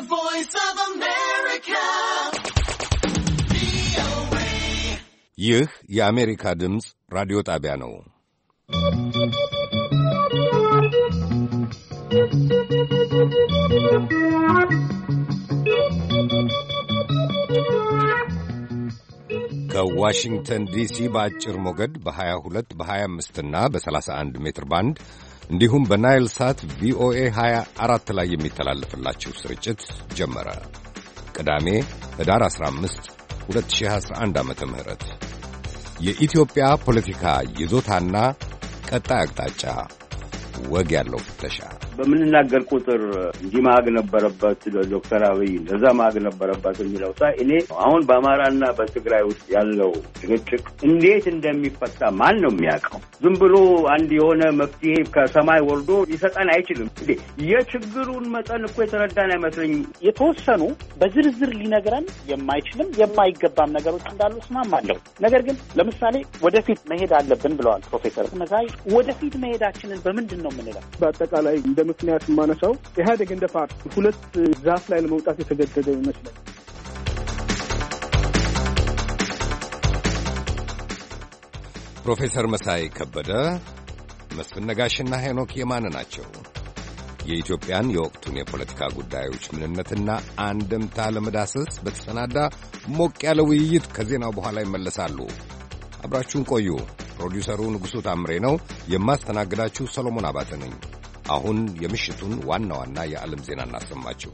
voice of America. ይህ የአሜሪካ ድምፅ ራዲዮ ጣቢያ ነው። ከዋሽንግተን ዲሲ በአጭር ሞገድ በ22 በ25 እና በ31 ሜትር ባንድ እንዲሁም በናይል ሳት ቪኦኤ 24 ላይ የሚተላለፍላችሁ ስርጭት ጀመረ። ቅዳሜ ህዳር 15 2011 ዓመተ ምህረት የኢትዮጵያ ፖለቲካ ይዞታና ቀጣይ አቅጣጫ ወግ ያለው ፍተሻ በምንናገር ቁጥር እንዲህ ማግ ነበረበት ዶክተር አብይ ለዛ ማግ ነበረበት የሚለው እኔ አሁን በአማራና በትግራይ ውስጥ ያለው ጭቅጭቅ እንዴት እንደሚፈታ ማን ነው የሚያውቀው? ዝም ብሎ አንድ የሆነ መፍትሄ ከሰማይ ወርዶ ሊሰጠን አይችልም። የችግሩን መጠን እኮ የተረዳን አይመስለኝም። የተወሰኑ በዝርዝር ሊነግረን የማይችልም የማይገባም ነገሮች እንዳሉ እስማማለሁ። ነገር ግን ለምሳሌ ወደፊት መሄድ አለብን ብለዋል ፕሮፌሰር መሳይ። ወደፊት መሄዳችንን በምንድን ነው የምንለው? በአጠቃላይ እንደ ምክንያት የማነሳው ኢህአዴግ እንደ ፓርቲ ሁለት ዛፍ ላይ ለመውጣት የተገደደ ይመስላል። ፕሮፌሰር መሳይ ከበደ፣ መስፍን ነጋሽና ሄኖክ የማነ ናቸው። የኢትዮጵያን የወቅቱን የፖለቲካ ጉዳዮች ምንነትና አንድምታ ለመዳሰስ በተሰናዳ ሞቅ ያለ ውይይት ከዜናው በኋላ ይመለሳሉ። አብራችሁን ቆዩ። ፕሮዲውሰሩ ንጉሡ ታምሬ ነው። የማስተናግዳችሁ ሰሎሞን አባተ ነኝ። አሁን የምሽቱን ዋና ዋና የዓለም ዜና እናሰማችሁ።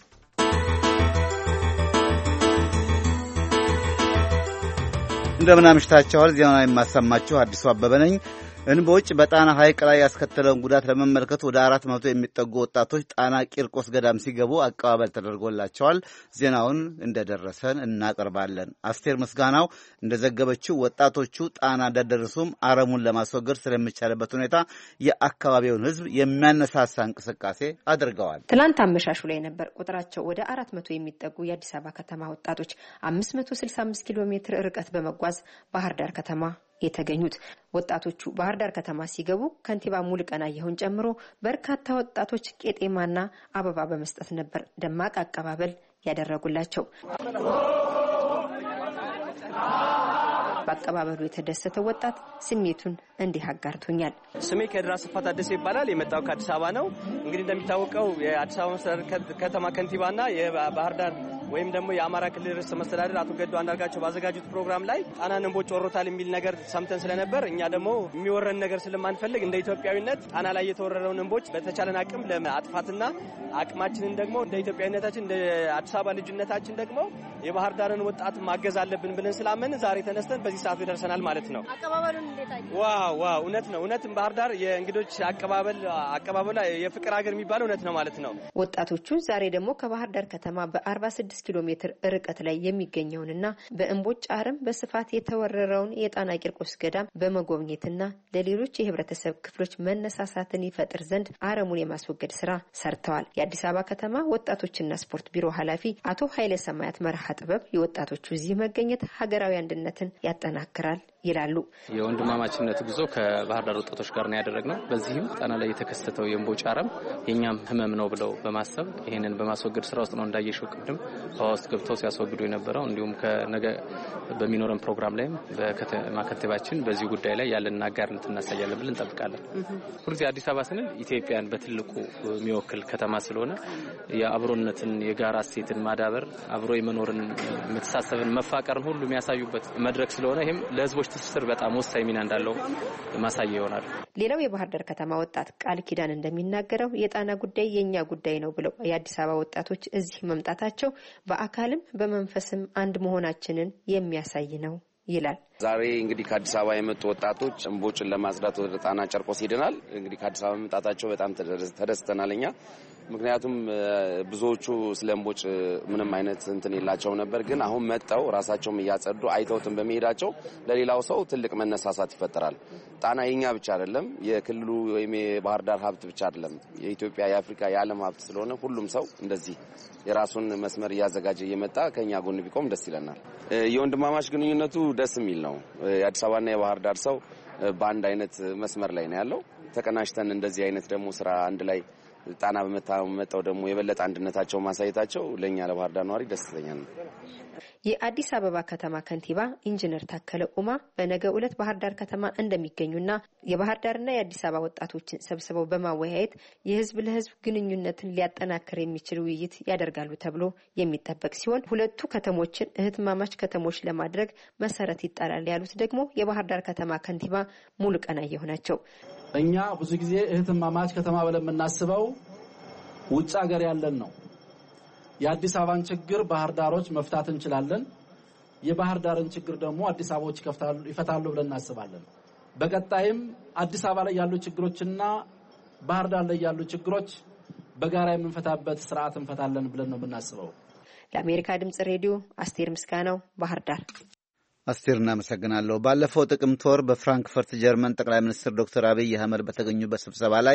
እንደምን አምሽታችኋል። ዜናውን የማሰማችሁ አዲሱ አበበ ነኝ። እንቦጭ በጣና ሐይቅ ላይ ያስከተለውን ጉዳት ለመመልከት ወደ 400 የሚጠጉ ወጣቶች ጣና ቂርቆስ ገዳም ሲገቡ አቀባበል ተደርጎላቸዋል። ዜናውን እንደደረሰን እናቀርባለን። አስቴር ምስጋናው እንደዘገበችው ወጣቶቹ ጣና እንደደረሱም አረሙን ለማስወገድ ስለሚቻልበት ሁኔታ የአካባቢውን ሕዝብ የሚያነሳሳ እንቅስቃሴ አድርገዋል። ትላንት አመሻሹ ላይ ነበር ቁጥራቸው ወደ 400 የሚጠጉ የአዲስ አበባ ከተማ ወጣቶች 565 ኪሎ ሜትር ርቀት በመጓዝ ባህር ዳር ከተማ የተገኙት። ወጣቶቹ ባህር ዳር ከተማ ሲገቡ ከንቲባ ሙሉቀን አየሁን ጨምሮ በርካታ ወጣቶች ቄጤማና አበባ በመስጠት ነበር ደማቅ አቀባበል ያደረጉላቸው። በአቀባበሉ የተደሰተው ወጣት ስሜቱን እንዲህ አጋርቶኛል። ስሜ ከድራ ስፋት አደሰ ይባላል። የመጣው ከአዲስ አበባ ነው። እንግዲህ እንደሚታወቀው የአዲስ አበባ መስተዳድር ከተማ ከንቲባና የባህር ዳር ወይም ደግሞ የአማራ ክልል ርዕሰ መስተዳድር አቶ ገዱ አንዳርጋቸው ባዘጋጁት ፕሮግራም ላይ ጣናን እንቦጭ ወሮታል የሚል ነገር ሰምተን ስለነበር እኛ ደግሞ የሚወረን ነገር ስለማንፈልግ እንደ ኢትዮጵያዊነት ጣና ላይ የተወረረውን እንቦጭ በተቻለን አቅም ለማጥፋትና አቅማችንን ደግሞ እንደ ኢትዮጵያዊነታችን እንደ አዲስ አበባ ልጅነታችን ደግሞ የባህር ዳርን ወጣት ማገዝ አለብን ብለን ስላመን ዛሬ ተነስተን በዚህ ሰዓት ደርሰናል ማለት ነው። አቀባበሉን እንዴት አየህ? ዋው እውነት ነው። እውነትም ባህር ዳር የእንግዶች አቀባበል የፍቅር ሀገር የሚባለው እውነት ነው ማለት ነው። ወጣቶቹ ዛሬ ደግሞ ከባህር ዳር ከተማ በ46 ኪሎ ሜትር ርቀት ላይ የሚገኘውንና በእንቦጭ አረም በስፋት የተወረረውን የጣና ቂርቆስ ገዳም በመጎብኘትና ለሌሎች የህብረተሰብ ክፍሎች መነሳሳትን ይፈጥር ዘንድ አረሙን የማስወገድ ስራ ሰርተዋል። የአዲስ አበባ ከተማ ወጣቶችና ስፖርት ቢሮ ኃላፊ አቶ ኃይለ ሰማያት መርሃ ጥበብ የወጣቶቹ እዚህ መገኘት ሀገራዊ አንድነትን ያጠናክራል ይላሉ። የወንድማማችነት ጉዞ ከባህር ዳር ወጣቶች ጋር ነው ያደረግነው። በዚህም ጣና ላይ የተከሰተው የእንቦጭ አረም የኛም ህመም ነው ብለው በማሰብ ይሄንን በማስወገድ ስራ ውስጥ ነው እንዳየሽው ቅድም ውስጥ ገብተው ሲያስወግዱ የነበረው። እንዲሁም ከነገ በሚኖረን ፕሮግራም ላይም በከተማ ከንቲባችን በዚህ ጉዳይ ላይ ያለንን አጋርነት እናሳያለን ብለን እንጠብቃለን። ሁልጊዜ አዲስ አበባ ስንል ኢትዮጵያን በትልቁ የሚወክል ከተማ ስለሆነ የአብሮነትን የጋራ እሴትን ማዳበር አብሮ የመኖርን መተሳሰብን መፋቀርን ሁሉ የሚያሳዩበት መድረክ ስለሆነ ይሄም ለህዝቦች ትስስር በጣም ወሳኝ ሚና እንዳለው ማሳያ ይሆናል። ሌላው የባህር ዳር ከተማ ወጣት ቃል ኪዳን እንደሚናገረው የጣና ጉዳይ የኛ ጉዳይ ነው ብለው የአዲስ አበባ ወጣቶች እዚህ መምጣታቸው በአካልም በመንፈስም አንድ መሆናችንን የሚያሳይ ነው ይላል። ዛሬ እንግዲህ ከአዲስ አበባ የመጡ ወጣቶች እንቦጭን ለማጽዳት ወደ ጣና ጨርቆስ ሄደናል። እንግዲህ ከአዲስ አበባ መምጣታቸው በጣም ተደስተናል እኛ። ምክንያቱም ብዙዎቹ ስለ እንቦጭ ምንም አይነት እንትን የላቸው ነበር። ግን አሁን መጣው ራሳቸውም እያጸዱ አይተውትን በመሄዳቸው ለሌላው ሰው ትልቅ መነሳሳት ይፈጠራል። ጣና የኛ ብቻ አይደለም፣ የክልሉ ወይም የባህር ዳር ሀብት ብቻ አይደለም፣ የኢትዮጵያ፣ የአፍሪካ፣ የዓለም ሀብት ስለሆነ ሁሉም ሰው እንደዚህ የራሱን መስመር እያዘጋጀ እየመጣ ከኛ ጎን ቢቆም ደስ ይለናል። የወንድማማች ግንኙነቱ ደስ የሚል ነው። የአዲስ አበባና የባህር ዳር ሰው በአንድ አይነት መስመር ላይ ነው ያለው። ተቀናጅተን እንደዚህ አይነት ደግሞ ስራ አንድ ላይ ጣና በመጣው ደግሞ የበለጠ አንድነታቸው ማሳየታቸው ለኛ ለባህር ዳር ነዋሪ ደስተኛ ነው። የአዲስ አበባ ከተማ ከንቲባ ኢንጂነር ታከለ ኡማ በነገው ዕለት ባህር ዳር ከተማ እንደሚገኙና የባህር ዳርና የአዲስ አበባ ወጣቶችን ሰብስበው በማወያየት የህዝብ ለህዝብ ግንኙነትን ሊያጠናክር የሚችል ውይይት ያደርጋሉ ተብሎ የሚጠበቅ ሲሆን ሁለቱ ከተሞችን እህትማማች ከተሞች ለማድረግ መሰረት ይጣላል ያሉት ደግሞ የባህር ዳር ከተማ ከንቲባ ሙሉቀን አየሁ ናቸው። እኛ ብዙ ጊዜ እህትማማች ከተማ ብለን የምናስበው ውጭ ሀገር ያለን ነው። የአዲስ አበባን ችግር ባህር ዳሮች መፍታት እንችላለን። የባህር ዳርን ችግር ደግሞ አዲስ አበባዎች ይፈታሉ ብለን እናስባለን። በቀጣይም አዲስ አበባ ላይ ያሉ ችግሮችና ባህር ዳር ላይ ያሉ ችግሮች በጋራ የምንፈታበት ስርዓት እንፈታለን ብለን ነው የምናስበው። ለአሜሪካ ድምጽ ሬዲዮ አስቴር ምስጋናው ባህር ዳር። አስቴር እናመሰግናለሁ። ባለፈው ጥቅምት ወር በፍራንክፈርት ጀርመን ጠቅላይ ሚኒስትር ዶክተር አብይ አህመድ በተገኙበት ስብሰባ ላይ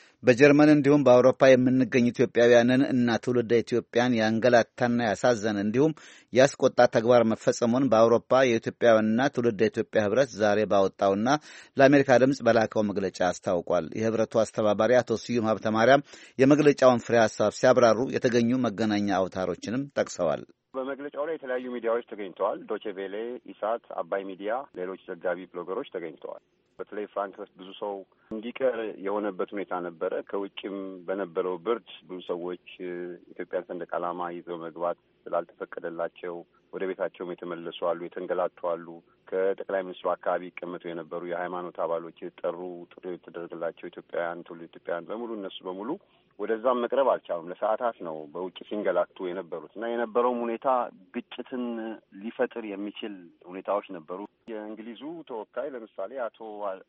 በጀርመን እንዲሁም በአውሮፓ የምንገኝ ኢትዮጵያውያንን እና ትውልደ ኢትዮጵያን ያንገላታና ያሳዘነ እንዲሁም ያስቆጣ ተግባር መፈጸሙን በአውሮፓ የኢትዮጵያውያንና ትውልደ ኢትዮጵያ ህብረት ዛሬ ባወጣውና ለአሜሪካ ድምጽ በላከው መግለጫ አስታውቋል። የህብረቱ አስተባባሪ አቶ ስዩም ሀብተ ማርያም የመግለጫውን ፍሬ ሀሳብ ሲያብራሩ የተገኙ መገናኛ አውታሮችንም ጠቅሰዋል። በመግለጫው ላይ የተለያዩ ሚዲያዎች ተገኝተዋል። ዶቼ ቬሌ፣ ኢሳት፣ አባይ ሚዲያ፣ ሌሎች ዘጋቢ ብሎገሮች ተገኝተዋል። በተለይ ፍራንክፈርት ብዙ ሰው እንዲቀር የሆነበት ሁኔታ ነበረ። ከውጭም በነበረው ብርድ ብዙ ሰዎች ኢትዮጵያን ሰንደቅ ዓላማ ይዘው መግባት ስላልተፈቀደላቸው ወደ ቤታቸውም የተመለሱ አሉ፣ የተንገላቱ አሉ። ከጠቅላይ ሚኒስትሩ አካባቢ ይቀመጡ የነበሩ የሃይማኖት አባሎች የጠሩ ጥሪ የተደረገላቸው ኢትዮጵያውያን ትውልደ ኢትዮጵያውያን በሙሉ እነሱ በሙሉ ወደዛም መቅረብ አልቻሉም። ለሰዓታት ነው በውጭ ሲንገላቱ የነበሩት እና የነበረውም ሁኔታ ግጭትን ሊፈጥር የሚችል ሁኔታዎች ነበሩ። የእንግሊዙ ተወካይ ለምሳሌ አቶ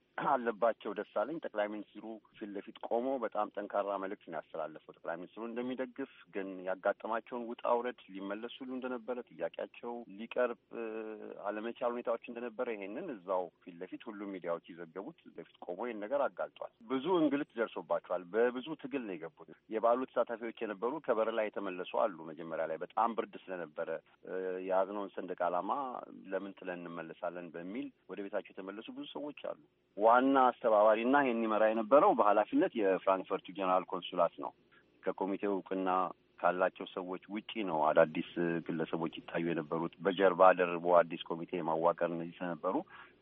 አለባቸው ደሳለኝ ጠቅላይ ሚኒስትሩ ፊት ለፊት ቆሞ በጣም ጠንካራ መልእክት ነው ያስተላለፈው። ጠቅላይ ሚኒስትሩ እንደሚደግፍ ግን ያጋጠማቸውን ውጣ ውረድ ሊመለሱ እንደነበረ ጥያቄያቸው ሊቀርብ አለመቻል ሁኔታዎች እንደነበረ ይሄንን እዛው ፊት ለፊት ሁሉም ሚዲያዎች ይዘገቡት ለፊት ቆሞ ይሄን ነገር አጋልጧል። ብዙ እንግልት ደርሶባቸዋል። በብዙ ትግል ነው የገቡት። የበዓሉ ተሳታፊዎች የነበሩ ከበር ላይ የተመለሱ አሉ። መጀመሪያ ላይ በጣም ብርድ ስለነበረ የያዝነውን ሰንደቅ ዓላማ ለምን ጥለን እንመለሳለን በሚል ወደ ቤታቸው የተመለሱ ብዙ ሰዎች አሉ። ዋና አስተባባሪና ይሄን ይመራ የነበረው በኃላፊነት የፍራንክፈርቱ ጀነራል ኮንሱላት ነው። ከኮሚቴው እውቅና ካላቸው ሰዎች ውጪ ነው አዳዲስ ግለሰቦች ይታዩ የነበሩት። በጀርባ ደርቦ አዲስ ኮሚቴ ማዋቀር እነዚህ ስለነበሩ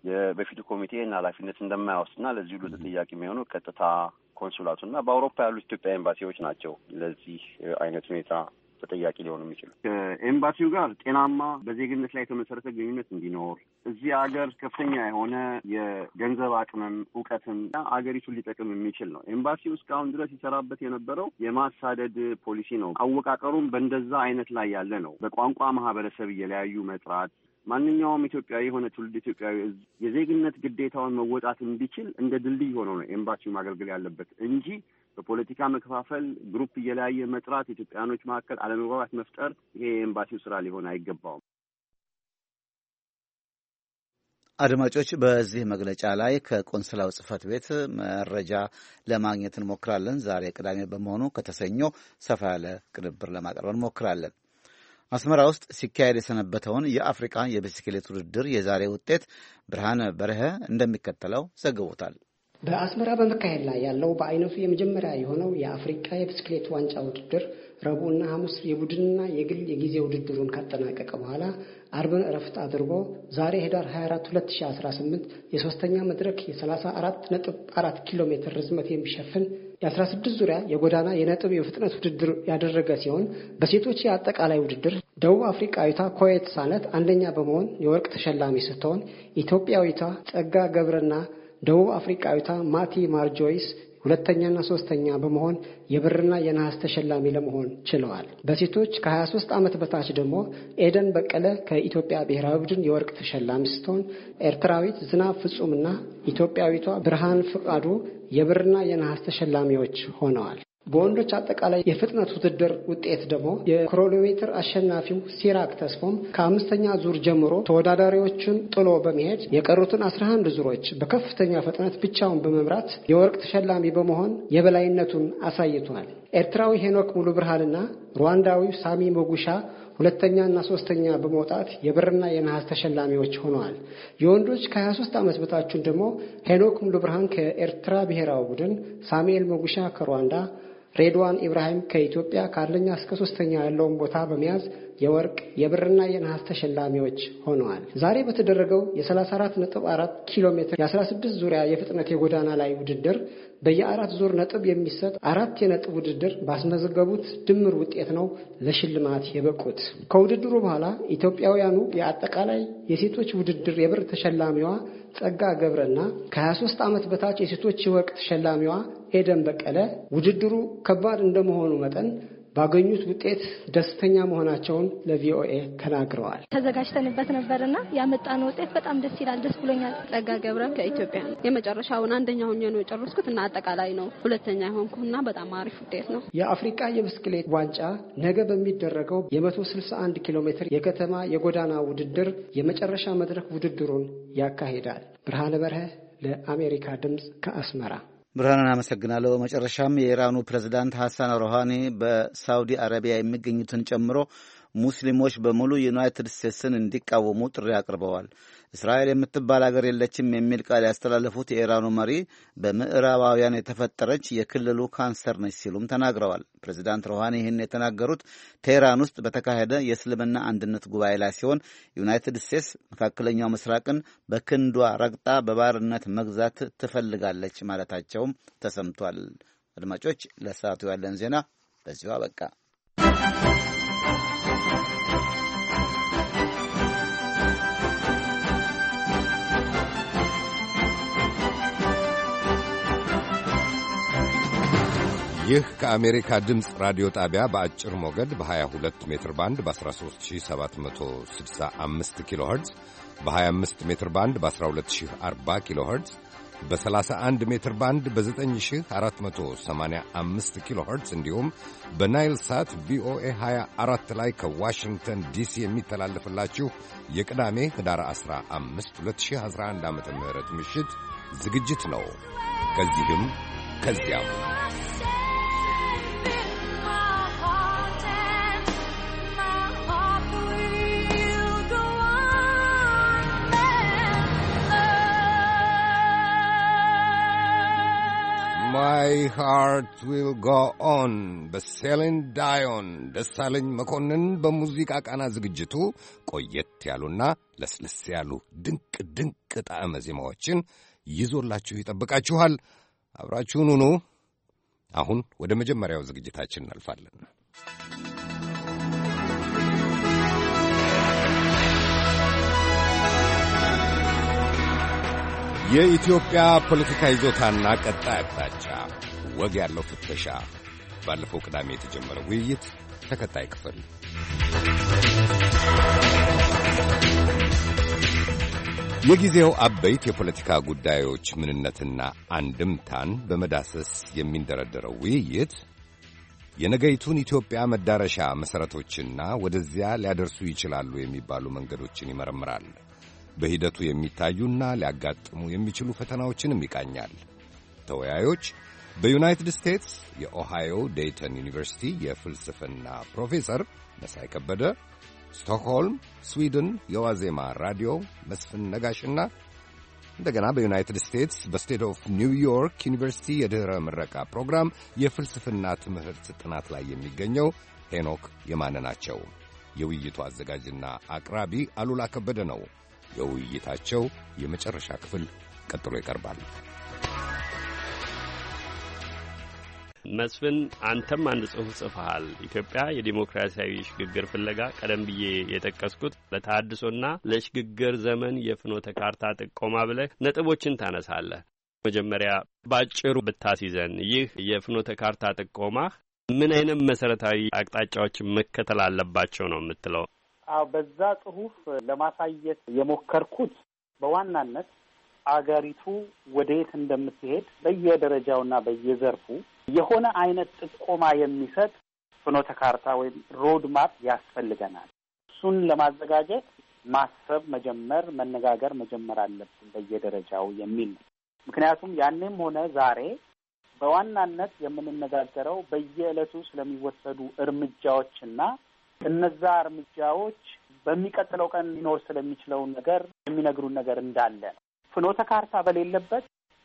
በፊቱ ኮሚቴ ኃላፊነት እንደማያወስድና ለዚህ ሁሉ ተጠያቂ የሚሆኑ ቀጥታ ኮንሱላቱና በአውሮፓ ያሉ ኢትዮጵያ ኤምባሲዎች ናቸው ለዚህ አይነት ሁኔታ ተጠያቂ ሊሆኑ የሚችሉ። ከኤምባሲው ጋር ጤናማ በዜግነት ላይ የተመሰረተ ግንኙነት እንዲኖር እዚህ ሀገር ከፍተኛ የሆነ የገንዘብ አቅምም እውቀትም አገሪቱን ሊጠቅም የሚችል ነው። ኤምባሲው እስካሁን ድረስ ይሰራበት የነበረው የማሳደድ ፖሊሲ ነው። አወቃቀሩም በእንደዛ አይነት ላይ ያለ ነው። በቋንቋ ማህበረሰብ እየለያዩ መጥራት ማንኛውም ኢትዮጵያዊ የሆነ ትውልድ ኢትዮጵያዊ የዜግነት ግዴታውን መወጣት እንዲችል እንደ ድልድይ ሆኖ ነው ኤምባሲው ማገልገል ያለበት እንጂ በፖለቲካ መከፋፈል ግሩፕ እየለያየ መጥራት ኢትዮጵያኖች መካከል አለመግባባት መፍጠር ይሄ የኤምባሲው ስራ ሊሆን አይገባውም። አድማጮች፣ በዚህ መግለጫ ላይ ከቆንስላው ጽሕፈት ቤት መረጃ ለማግኘት እንሞክራለን። ዛሬ ቅዳሜ በመሆኑ ከተሰኞ ሰፋ ያለ ቅንብር ለማቅረብ እንሞክራለን። አስመራ ውስጥ ሲካሄድ የሰነበተውን የአፍሪካ የብስክሌት ውድድር የዛሬ ውጤት ብርሃነ በርሀ እንደሚከተለው ዘግቦታል። በአስመራ በመካሄድ ላይ ያለው በአይነቱ የመጀመሪያ የሆነው የአፍሪካ የብስክሌት ዋንጫ ውድድር ረቡዕና ሐሙስ የቡድንና የግል የጊዜ ውድድሩን ካጠናቀቀ በኋላ አርብን እረፍት አድርጎ ዛሬ ህዳር 24 2018 የሶስተኛ መድረክ የ34.4 ኪሎ ሜትር ርዝመት የሚሸፍን የ16 ዙሪያ የጎዳና የነጥብ የፍጥነት ውድድር ያደረገ ሲሆን በሴቶች የአጠቃላይ ውድድር ደቡብ አፍሪካዊቷ ኮየት ሳነት አንደኛ በመሆን የወርቅ ተሸላሚ ስትሆን ኢትዮጵያዊቷ ጸጋ ገብረና ደቡብ አፍሪካዊቷ ማቲ ማርጆይስ ሁለተኛና ሶስተኛ በመሆን የብርና የነሐስ ተሸላሚ ለመሆን ችለዋል። በሴቶች ከ23 ዓመት በታች ደግሞ ኤደን በቀለ ከኢትዮጵያ ብሔራዊ ቡድን የወርቅ ተሸላሚ ስትሆን ኤርትራዊት ዝናብ ፍጹምና ኢትዮጵያዊቷ ብርሃን ፍቃዱ የብርና የነሐስ ተሸላሚዎች ሆነዋል። በወንዶች አጠቃላይ የፍጥነት ውድድር ውጤት ደግሞ የክሮኖሜትር አሸናፊው ሲራክ ተስፎም ከአምስተኛ ዙር ጀምሮ ተወዳዳሪዎቹን ጥሎ በመሄድ የቀሩትን 11 ዙሮች በከፍተኛ ፍጥነት ብቻውን በመምራት የወርቅ ተሸላሚ በመሆን የበላይነቱን አሳይቷል። ኤርትራዊ ሄኖክ ሙሉ ብርሃንና ሩዋንዳዊው ሳሚ ሞጉሻ ሁለተኛና ሶስተኛ በመውጣት የብርና የነሐስ ተሸላሚዎች ሆነዋል። የወንዶች ከ23 ዓመት በታቹን ደግሞ ሄኖክ ሙሉ ብርሃን ከኤርትራ ብሔራዊ ቡድን፣ ሳሙኤል ሞጉሻ ከሩዋንዳ፣ ሬድዋን ኢብራሂም ከኢትዮጵያ ከአንደኛ እስከ 3ኛ ያለውን ቦታ በመያዝ የወርቅ የብርና የነሐስ ተሸላሚዎች ሆነዋል። ዛሬ በተደረገው የ34.4 ኪሎ ሜትር የ16 ዙሪያ የፍጥነት የጎዳና ላይ ውድድር በየ4 ዙር ነጥብ የሚሰጥ 4 የነጥብ ውድድር ባስመዘገቡት ድምር ውጤት ነው ለሽልማት የበቁት። ከውድድሩ በኋላ ኢትዮጵያውያኑ የአጠቃላይ የሴቶች ውድድር የብር ተሸላሚዋ ጸጋ ገብረና ከ23 ዓመት በታች የሴቶች የወርቅ ተሸላሚዋ ኤደን በቀለ ውድድሩ ከባድ እንደመሆኑ መጠን ባገኙት ውጤት ደስተኛ መሆናቸውን ለቪኦኤ ተናግረዋል። ተዘጋጅተንበት ነበርና ያመጣነው ውጤት በጣም ደስ ይላል። ደስ ብሎኛል። ጸጋ ገብረ ከኢትዮጵያ የመጨረሻውን አንደኛ ሆኜ ነው የጨረስኩትና አጠቃላይ ነው ሁለተኛ ሆንኩና በጣም አሪፍ ውጤት ነው። የአፍሪካ የብስክሌት ዋንጫ ነገ በሚደረገው የ161 ኪሎ ሜትር የከተማ የጎዳና ውድድር የመጨረሻ መድረክ ውድድሩን ያካሂዳል። ብርሃነ በርሀ ለአሜሪካ ድምጽ ከአስመራ። ብርሃንን አመሰግናለሁ። በመጨረሻም የኢራኑ ፕሬዝዳንት ሐሰን ሩሃኒ በሳውዲ አረቢያ የሚገኙትን ጨምሮ ሙስሊሞች በሙሉ ዩናይትድ ስቴትስን እንዲቃወሙ ጥሪ አቅርበዋል። እስራኤል የምትባል ሀገር የለችም የሚል ቃል ያስተላለፉት የኢራኑ መሪ በምዕራባውያን የተፈጠረች የክልሉ ካንሰር ነች ሲሉም ተናግረዋል። ፕሬዚዳንት ሩሃኒ ይህን የተናገሩት ቴህራን ውስጥ በተካሄደ የእስልምና አንድነት ጉባኤ ላይ ሲሆን ዩናይትድ ስቴትስ መካከለኛው ምስራቅን በክንዷ ረግጣ በባርነት መግዛት ትፈልጋለች ማለታቸውም ተሰምቷል። አድማጮች፣ ለሰዓቱ ያለን ዜና በዚሁ አበቃ። ይህ ከአሜሪካ ድምፅ ራዲዮ ጣቢያ በአጭር ሞገድ በ22 ሜትር ባንድ በ13765 ኪሎ ኸርትዝ በ25 ሜትር ባንድ በ1240 ኪሎ ኸርትዝ በ31 ሜትር ባንድ በ9485 ኪሎ ኸርትዝ እንዲሁም በናይል ሳት ቪኦኤ 24 ላይ ከዋሽንግተን ዲሲ የሚተላለፍላችሁ የቅዳሜ ህዳር 15 2011 ዓ.ም ምሽት ዝግጅት ነው። ከዚህም ከዚያም My heart will go on በሴሊን ዳዮን ደሳለኝ መኮንን በሙዚቃ ቃና ዝግጅቱ ቆየት ያሉና ለስለስ ያሉ ድንቅ ድንቅ ጣዕመ ዜማዎችን ይዞላችሁ ይጠብቃችኋል። አብራችሁን ሁኑ። አሁን ወደ መጀመሪያው ዝግጅታችን እናልፋለን። የኢትዮጵያ ፖለቲካ ይዞታና ቀጣይ አቅጣጫ፣ ወግ ያለው ፍተሻ። ባለፈው ቅዳሜ የተጀመረ ውይይት ተከታይ ክፍል። የጊዜው አበይት የፖለቲካ ጉዳዮች ምንነትና አንድምታን በመዳሰስ የሚንደረደረው ውይይት የነገይቱን ኢትዮጵያ መዳረሻ መሠረቶችና ወደዚያ ሊያደርሱ ይችላሉ የሚባሉ መንገዶችን ይመረምራል። በሂደቱ የሚታዩና ሊያጋጥሙ የሚችሉ ፈተናዎችንም ይቃኛል። ተወያዮች በዩናይትድ ስቴትስ የኦሃዮ ዴይተን ዩኒቨርሲቲ የፍልስፍና ፕሮፌሰር መሳይ ከበደ፣ ስቶክሆልም ስዊድን የዋዜማ ራዲዮ መስፍን ነጋሽና እንደገና በዩናይትድ ስቴትስ በስቴት ኦፍ ኒውዮርክ ዩኒቨርሲቲ የድኅረ ምረቃ ፕሮግራም የፍልስፍና ትምህርት ጥናት ላይ የሚገኘው ሄኖክ የማነ ናቸው። የውይይቱ አዘጋጅና አቅራቢ አሉላ ከበደ ነው። የውይይታቸው የመጨረሻ ክፍል ቀጥሎ ይቀርባል። መስፍን፣ አንተም አንድ ጽሑፍ ጽፈሃል። ኢትዮጵያ የዲሞክራሲያዊ ሽግግር ፍለጋ፣ ቀደም ብዬ የጠቀስኩት ለተሃድሶና ለሽግግር ዘመን የፍኖተ ካርታ ጥቆማ ብለህ ነጥቦችን ታነሳለህ። መጀመሪያ ባጭሩ ብታስይዘን፣ ይህ የፍኖተ ካርታ ጥቆማህ ምን አይነት መሰረታዊ አቅጣጫዎችን መከተል አለባቸው ነው የምትለው? አዎ፣ በዛ ጽሑፍ ለማሳየት የሞከርኩት በዋናነት አገሪቱ ወዴት እንደምትሄድ በየደረጃውና በየዘርፉ የሆነ አይነት ጥቆማ የሚሰጥ ፍኖተ ካርታ ወይም ሮድ ማፕ ያስፈልገናል። እሱን ለማዘጋጀት ማሰብ መጀመር፣ መነጋገር መጀመር አለብን በየደረጃው የሚል ነው። ምክንያቱም ያኔም ሆነ ዛሬ በዋናነት የምንነጋገረው በየዕለቱ ስለሚወሰዱ እርምጃዎችና እነዛ እርምጃዎች በሚቀጥለው ቀን ሊኖር ስለሚችለው ነገር የሚነግሩን ነገር እንዳለ ነው። ፍኖተ ካርታ በሌለበት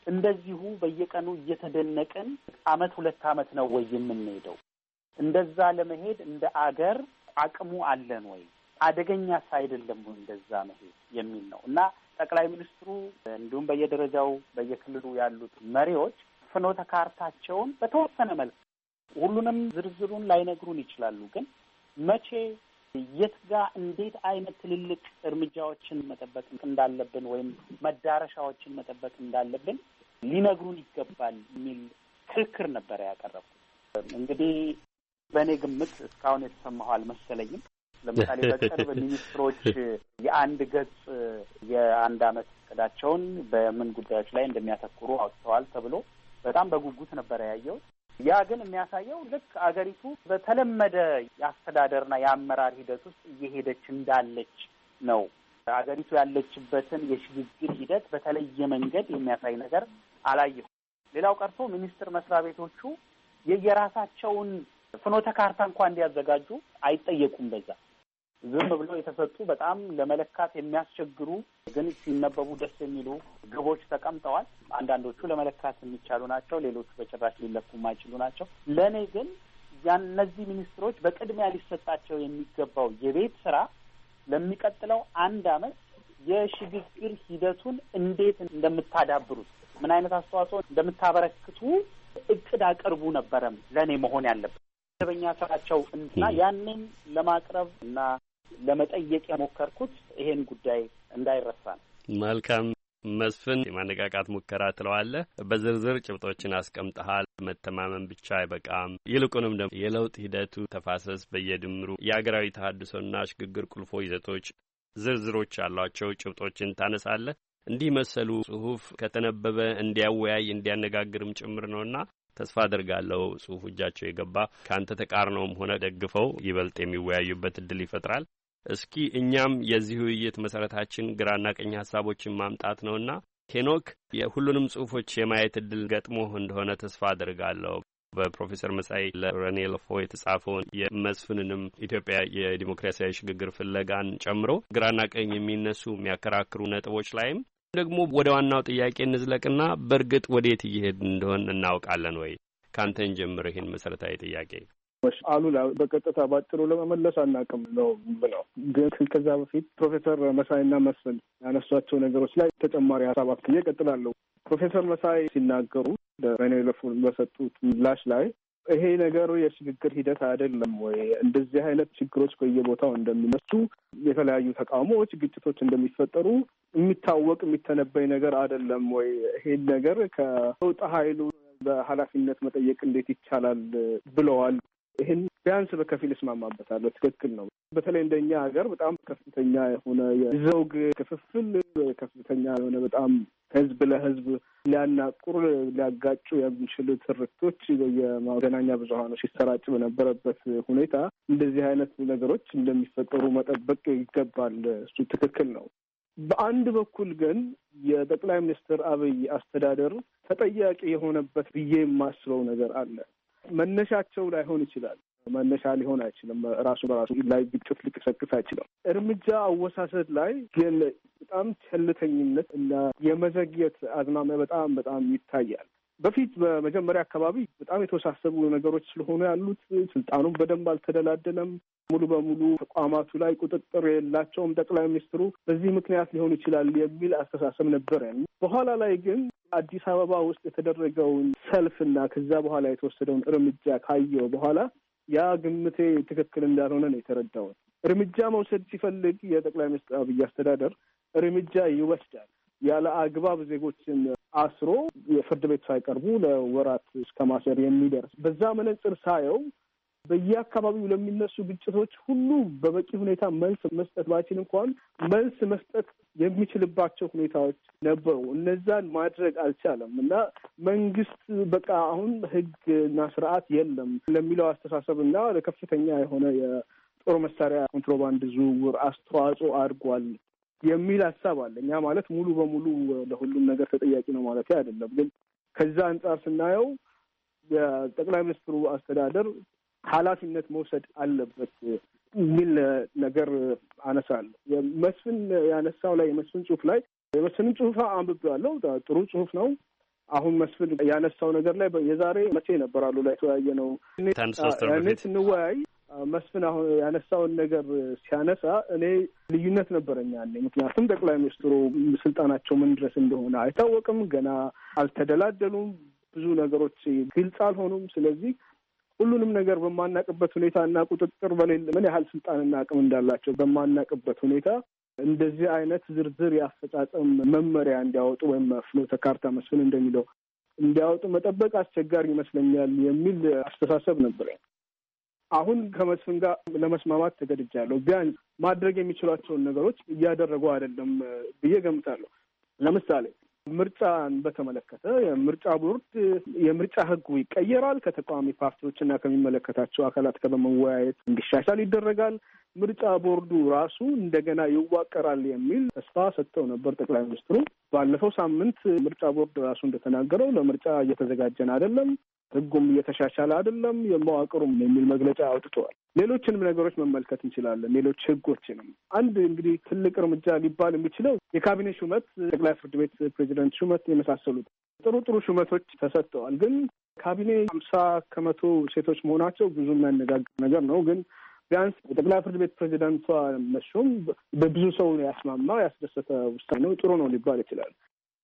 እንደዚሁ በየቀኑ እየተደነቀን አመት 2 አመት ነው ወይ የምንሄደው? እንደዛ ለመሄድ እንደ አገር አቅሙ አለን ወይ? አደገኛስ አይደለም ወይ እንደዛ መሄድ የሚል ነው እና ጠቅላይ ሚኒስትሩ እንዲሁም በየደረጃው በየክልሉ ያሉት መሪዎች ፍኖተ ካርታቸውን በተወሰነ መልኩ ሁሉንም ዝርዝሩን ላይነግሩን ይችላሉ፣ ግን መቼ የት ጋር እንዴት አይነት ትልልቅ እርምጃዎችን መጠበቅ እንዳለብን ወይም መዳረሻዎችን መጠበቅ እንዳለብን ሊነግሩን ይገባል የሚል ክርክር ነበረ ያቀረብኩት። እንግዲህ በእኔ ግምት እስካሁን የተሰማሁ አልመሰለኝም። ለምሳሌ በቅርብ ሚኒስትሮች የአንድ ገጽ የአንድ አመት እቅዳቸውን በምን ጉዳዮች ላይ እንደሚያተኩሩ አውጥተዋል ተብሎ በጣም በጉጉት ነበረ ያየው። ያ ግን የሚያሳየው ልክ አገሪቱ በተለመደ የአስተዳደርና የአመራር ሂደት ውስጥ እየሄደች እንዳለች ነው። አገሪቱ ያለችበትን የሽግግር ሂደት በተለየ መንገድ የሚያሳይ ነገር አላየሁም። ሌላው ቀርቶ ሚኒስቴር መስሪያ ቤቶቹ የየራሳቸውን ፍኖተ ካርታ እንኳን እንዲያዘጋጁ አይጠየቁም። በዛ ዝም ብለው የተሰጡ በጣም ለመለካት የሚያስቸግሩ ግን ሲነበቡ ደስ የሚሉ ግቦች ተቀምጠዋል። አንዳንዶቹ ለመለካት የሚቻሉ ናቸው፣ ሌሎቹ በጭራሽ ሊለኩ የማይችሉ ናቸው። ለእኔ ግን እነዚህ ሚኒስትሮች በቅድሚያ ሊሰጣቸው የሚገባው የቤት ስራ ለሚቀጥለው 1 አመት የሽግግር ሂደቱን እንዴት እንደምታዳብሩት፣ ምን አይነት አስተዋጽኦ እንደምታበረክቱ እቅድ አቅርቡ ነበረም ለእኔ መሆን ያለበት መደበኛ ስራቸው እና ያንን ለማቅረብ እና ለመጠየቅ የሞከርኩት ይሄን ጉዳይ እንዳይረሳ ነው። መልካም መስፍን፣ የማነቃቃት ሙከራ ትለዋለህ። በዝርዝር ጭብጦችን አስቀምጠሃል። መተማመን ብቻ አይበቃም፣ ይልቁንም ደግሞ የለውጥ ሂደቱ ተፋሰስ በየድምሩ የአገራዊ ተሀድሶና ሽግግር ቁልፎ ይዘቶች ዝርዝሮች ያሏቸው ጭብጦችን ታነሳለህ። እንዲህ መሰሉ ጽሁፍ ከተነበበ እንዲያወያይ እንዲያነጋግርም ጭምር ነውና ተስፋ አድርጋለሁ ጽሁፉ እጃቸው የገባ ከአንተ ተቃርነውም ሆነ ደግፈው ይበልጥ የሚወያዩበት እድል ይፈጥራል። እስኪ እኛም የዚህ ውይይት መሰረታችን ግራና ቀኝ ሀሳቦችን ማምጣት ነውና ሄኖክ የሁሉንም ጽሁፎች የማየት እድል ገጥሞ እንደሆነ ተስፋ አድርጋለሁ። በፕሮፌሰር መሳይ ለረኔ ለፎ የተጻፈውን የመስፍንንም ኢትዮጵያ የዲሞክራሲያዊ ሽግግር ፍለጋን ጨምሮ ግራና ቀኝ የሚነሱ የሚያከራክሩ ነጥቦች ላይም ደግሞ ወደ ዋናው ጥያቄ እንዝለቅና በእርግጥ ወዴት እየሄድን እንደሆን እናውቃለን ወይ? ካንተን ጀምር ይህን መሰረታዊ ጥያቄ። አሉላ በቀጥታ ባጭሩ ለመመለስ አናውቅም ነው ብለው፣ ግን ከዛ በፊት ፕሮፌሰር መሳይና መስፍን ያነሷቸው ነገሮች ላይ ተጨማሪ ሀሳብ አክዬ እቀጥላለሁ። ፕሮፌሰር መሳይ ሲናገሩ ለሬኔ ለፎ በሰጡት ምላሽ ላይ ይሄ ነገሩ የሽግግር ሂደት አይደለም ወይ? እንደዚህ አይነት ችግሮች በየቦታው እንደሚነሱ፣ የተለያዩ ተቃውሞዎች፣ ግጭቶች እንደሚፈጠሩ የሚታወቅ የሚተነበይ ነገር አይደለም ወይ? ይሄን ነገር ከለውጥ ኃይሉ በኃላፊነት መጠየቅ እንዴት ይቻላል ብለዋል። ይህን ቢያንስ በከፊል እስማማበታለሁ። ትክክል ነው። በተለይ እንደኛ ሀገር በጣም ከፍተኛ የሆነ የዘውግ ክፍፍል፣ ከፍተኛ የሆነ በጣም ህዝብ ለህዝብ ሊያናቁር ሊያጋጩ የሚችሉ ትርክቶች የመገናኛ ብዙኃኖች ሲሰራጭ በነበረበት ሁኔታ እንደዚህ አይነት ነገሮች እንደሚፈጠሩ መጠበቅ ይገባል። እሱ ትክክል ነው። በአንድ በኩል ግን የጠቅላይ ሚኒስትር አብይ አስተዳደር ተጠያቂ የሆነበት ብዬ የማስበው ነገር አለ። መነሻቸው ላይሆን ይችላል። መነሻ ሊሆን አይችልም። ራሱ በራሱ ላይ ግጭት ሊቀሰቅስ አይችልም። እርምጃ አወሳሰድ ላይ ግን በጣም ቸልተኝነት እና የመዘግየት አዝማሚያ በጣም ይታያል። በፊት በመጀመሪያ አካባቢ በጣም የተወሳሰቡ ነገሮች ስለሆኑ ያሉት ስልጣኑም በደንብ አልተደላደለም። ሙሉ በሙሉ ተቋማቱ ላይ ቁጥጥር የላቸውም ጠቅላይ ሚኒስትሩ። በዚህ ምክንያት ሊሆን ይችላል የሚል አስተሳሰብ ነበረ። በኋላ ላይ ግን አዲስ አበባ ውስጥ የተደረገውን ሰልፍና ከዛ በኋላ የተወሰደውን እርምጃ ካየው በኋላ ያ ግምቴ ትክክል እንዳልሆነ ነው የተረዳሁት። እርምጃ መውሰድ ሲፈልግ የጠቅላይ ሚኒስትር አብይ አስተዳደር እርምጃ ይወስዳል። ያለ አግባብ ዜጎችን አስሮ የፍርድ ቤት ሳይቀርቡ ለወራት እስከ ማሰር የሚደርስ በዛ መነጽር ሳየው በየአካባቢው ለሚነሱ ግጭቶች ሁሉ በበቂ ሁኔታ መልስ መስጠት ባይችል እንኳን መልስ መስጠት የሚችልባቸው ሁኔታዎች ነበሩ። እነዛን ማድረግ አልቻለም እና መንግስት በቃ አሁን ሕግና ስርዓት የለም ለሚለው አስተሳሰብና ለከፍተኛ የሆነ የጦር መሳሪያ ኮንትሮባንድ ዝውውር አስተዋጽኦ አድርጓል የሚል ሀሳብ አለ። እኛ ማለት ሙሉ በሙሉ ለሁሉም ነገር ተጠያቂ ነው ማለት አይደለም። ግን ከዛ አንጻር ስናየው የጠቅላይ ሚኒስትሩ አስተዳደር ኃላፊነት መውሰድ አለበት የሚል ነገር አነሳለሁ። የመስፍን ያነሳው ላይ የመስፍን ጽሁፍ ላይ የመስፍንን ጽሁፍ አንብቤዋለሁ። ጥሩ ጽሁፍ ነው። አሁን መስፍን ያነሳው ነገር ላይ የዛሬ መቼ ነበራሉ ላይ ተወያየ ነው ያኔ ስንወያይ መስፍን አሁን ያነሳውን ነገር ሲያነሳ እኔ ልዩነት ነበረኝ ያኔ። ምክንያቱም ጠቅላይ ሚኒስትሩ ስልጣናቸው ምን ድረስ እንደሆነ አይታወቅም፣ ገና አልተደላደሉም፣ ብዙ ነገሮች ግልጽ አልሆኑም። ስለዚህ ሁሉንም ነገር በማናቅበት ሁኔታ እና ቁጥጥር በሌለ ምን ያህል ስልጣንና አቅም እንዳላቸው በማናቅበት ሁኔታ እንደዚህ አይነት ዝርዝር የአፈጻጸም መመሪያ እንዲያወጡ ወይም ፍኖተ ካርታ መስፍን እንደሚለው እንዲያወጡ መጠበቅ አስቸጋሪ ይመስለኛል የሚል አስተሳሰብ ነበረኝ። አሁን ከመስፍን ጋር ለመስማማት ተገድጃለሁ። ቢያንስ ማድረግ የሚችሏቸውን ነገሮች እያደረጉ አይደለም ብዬ ገምታለሁ። ለምሳሌ ምርጫን በተመለከተ የምርጫ ቦርድ የምርጫ ሕጉ ይቀየራል፣ ከተቃዋሚ ፓርቲዎችና ከሚመለከታቸው አካላት ጋር በመወያየት እንዲሻሻል ይደረጋል፣ ምርጫ ቦርዱ ራሱ እንደገና ይዋቀራል የሚል ተስፋ ሰጥተው ነበር ጠቅላይ ሚኒስትሩ። ባለፈው ሳምንት ምርጫ ቦርድ ራሱ እንደተናገረው ለምርጫ እየተዘጋጀን አይደለም፣ ሕጉም እየተሻሻለ አይደለም፣ የመዋቅሩም የሚል መግለጫ አውጥተዋል። ሌሎችንም ነገሮች መመልከት እንችላለን። ሌሎች ሕጎችንም አንድ እንግዲህ ትልቅ እርምጃ ሊባል የሚችለው የካቢኔ ሹመት፣ ጠቅላይ ፍርድ ቤት ፕሬዚደንት ሹመት የመሳሰሉት ጥሩ ሹመቶች ተሰጥተዋል። ግን ካቢኔ 50% ሴቶች መሆናቸው ብዙ የሚያነጋግር ነገር ነው። ግን ቢያንስ የጠቅላይ ፍርድ ቤት ፕሬዚደንቷ መሾም በብዙ ሰው ያስማማ ያስደሰተ ውሳኔ ነው፣ ጥሩ ነው ሊባል ይችላል።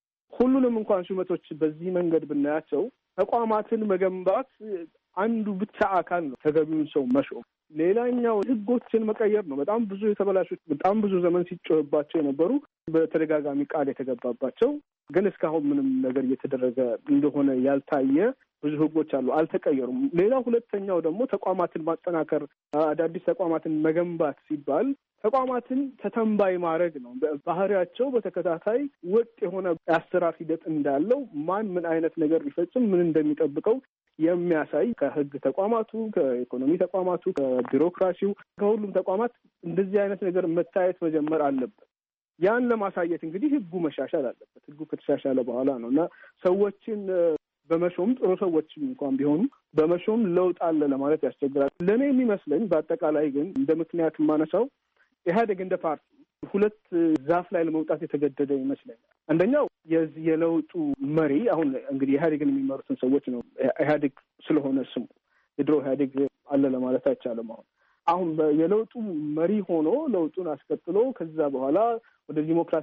ሁሉንም እንኳን ሹመቶች በዚህ መንገድ ብናያቸው ተቋማትን መገንባት አንዱ ብቻ አካል ነው፣ ተገቢውን ሰው መሾም። ሌላኛው ሕጎችን መቀየር ነው። በጣም ብዙ የተበላሹት፣ በጣም ብዙ ዘመን ሲጮህባቸው የነበሩ በተደጋጋሚ ቃል የተገባባቸው ግን እስካሁን ምንም ነገር እየተደረገ እንደሆነ ያልታየ ብዙ ሕጎች አሉ፣ አልተቀየሩም። ሌላው ሁለተኛው ደግሞ ተቋማትን ማጠናከር፣ አዳዲስ ተቋማትን መገንባት ሲባል ተቋማትን ተተንባይ ማድረግ ነው። ባህሪያቸው በተከታታይ ወጥ የሆነ የአሰራር ሂደት እንዳለው ማን ምን አይነት ነገር ሊፈጽም ምን እንደሚጠብቀው የሚያሳይ ከህግ ተቋማቱ፣ ከኢኮኖሚ ተቋማቱ፣ ከቢሮክራሲው፣ ከሁሉም ተቋማት እንደዚህ አይነት ነገር መታየት መጀመር አለበት። ያን ለማሳየት እንግዲህ ህጉ መሻሻል አለበት። ህጉ ከተሻሻለ በኋላ ነው እና ሰዎችን በመሾም ጥሩ ሰዎችም እንኳን ቢሆኑ በመሾም ለውጥ አለ ለማለት ያስቸግራል። ለእኔ የሚመስለኝ በአጠቃላይ ግን እንደ ምክንያት የማነሳው ኢህአዴግ እንደ ፓርቲ ሁለት ዛፍ ላይ ለመውጣት የተገደደ ይመስለኛል። አንደኛው የዚህ የለውጡ መሪ አሁን እንግዲህ ኢህአዴግን የሚመሩትን ሰዎች ነው። ኢህአዴግ ስለሆነ ስሙ የድሮ ኢህአዴግ አለ ለማለት አይቻልም። አሁን የለውጡ መሪ ሆኖ ለውጡን አስቀጥሎ ከዛ በኋላ ወደ ዲሞክራሲ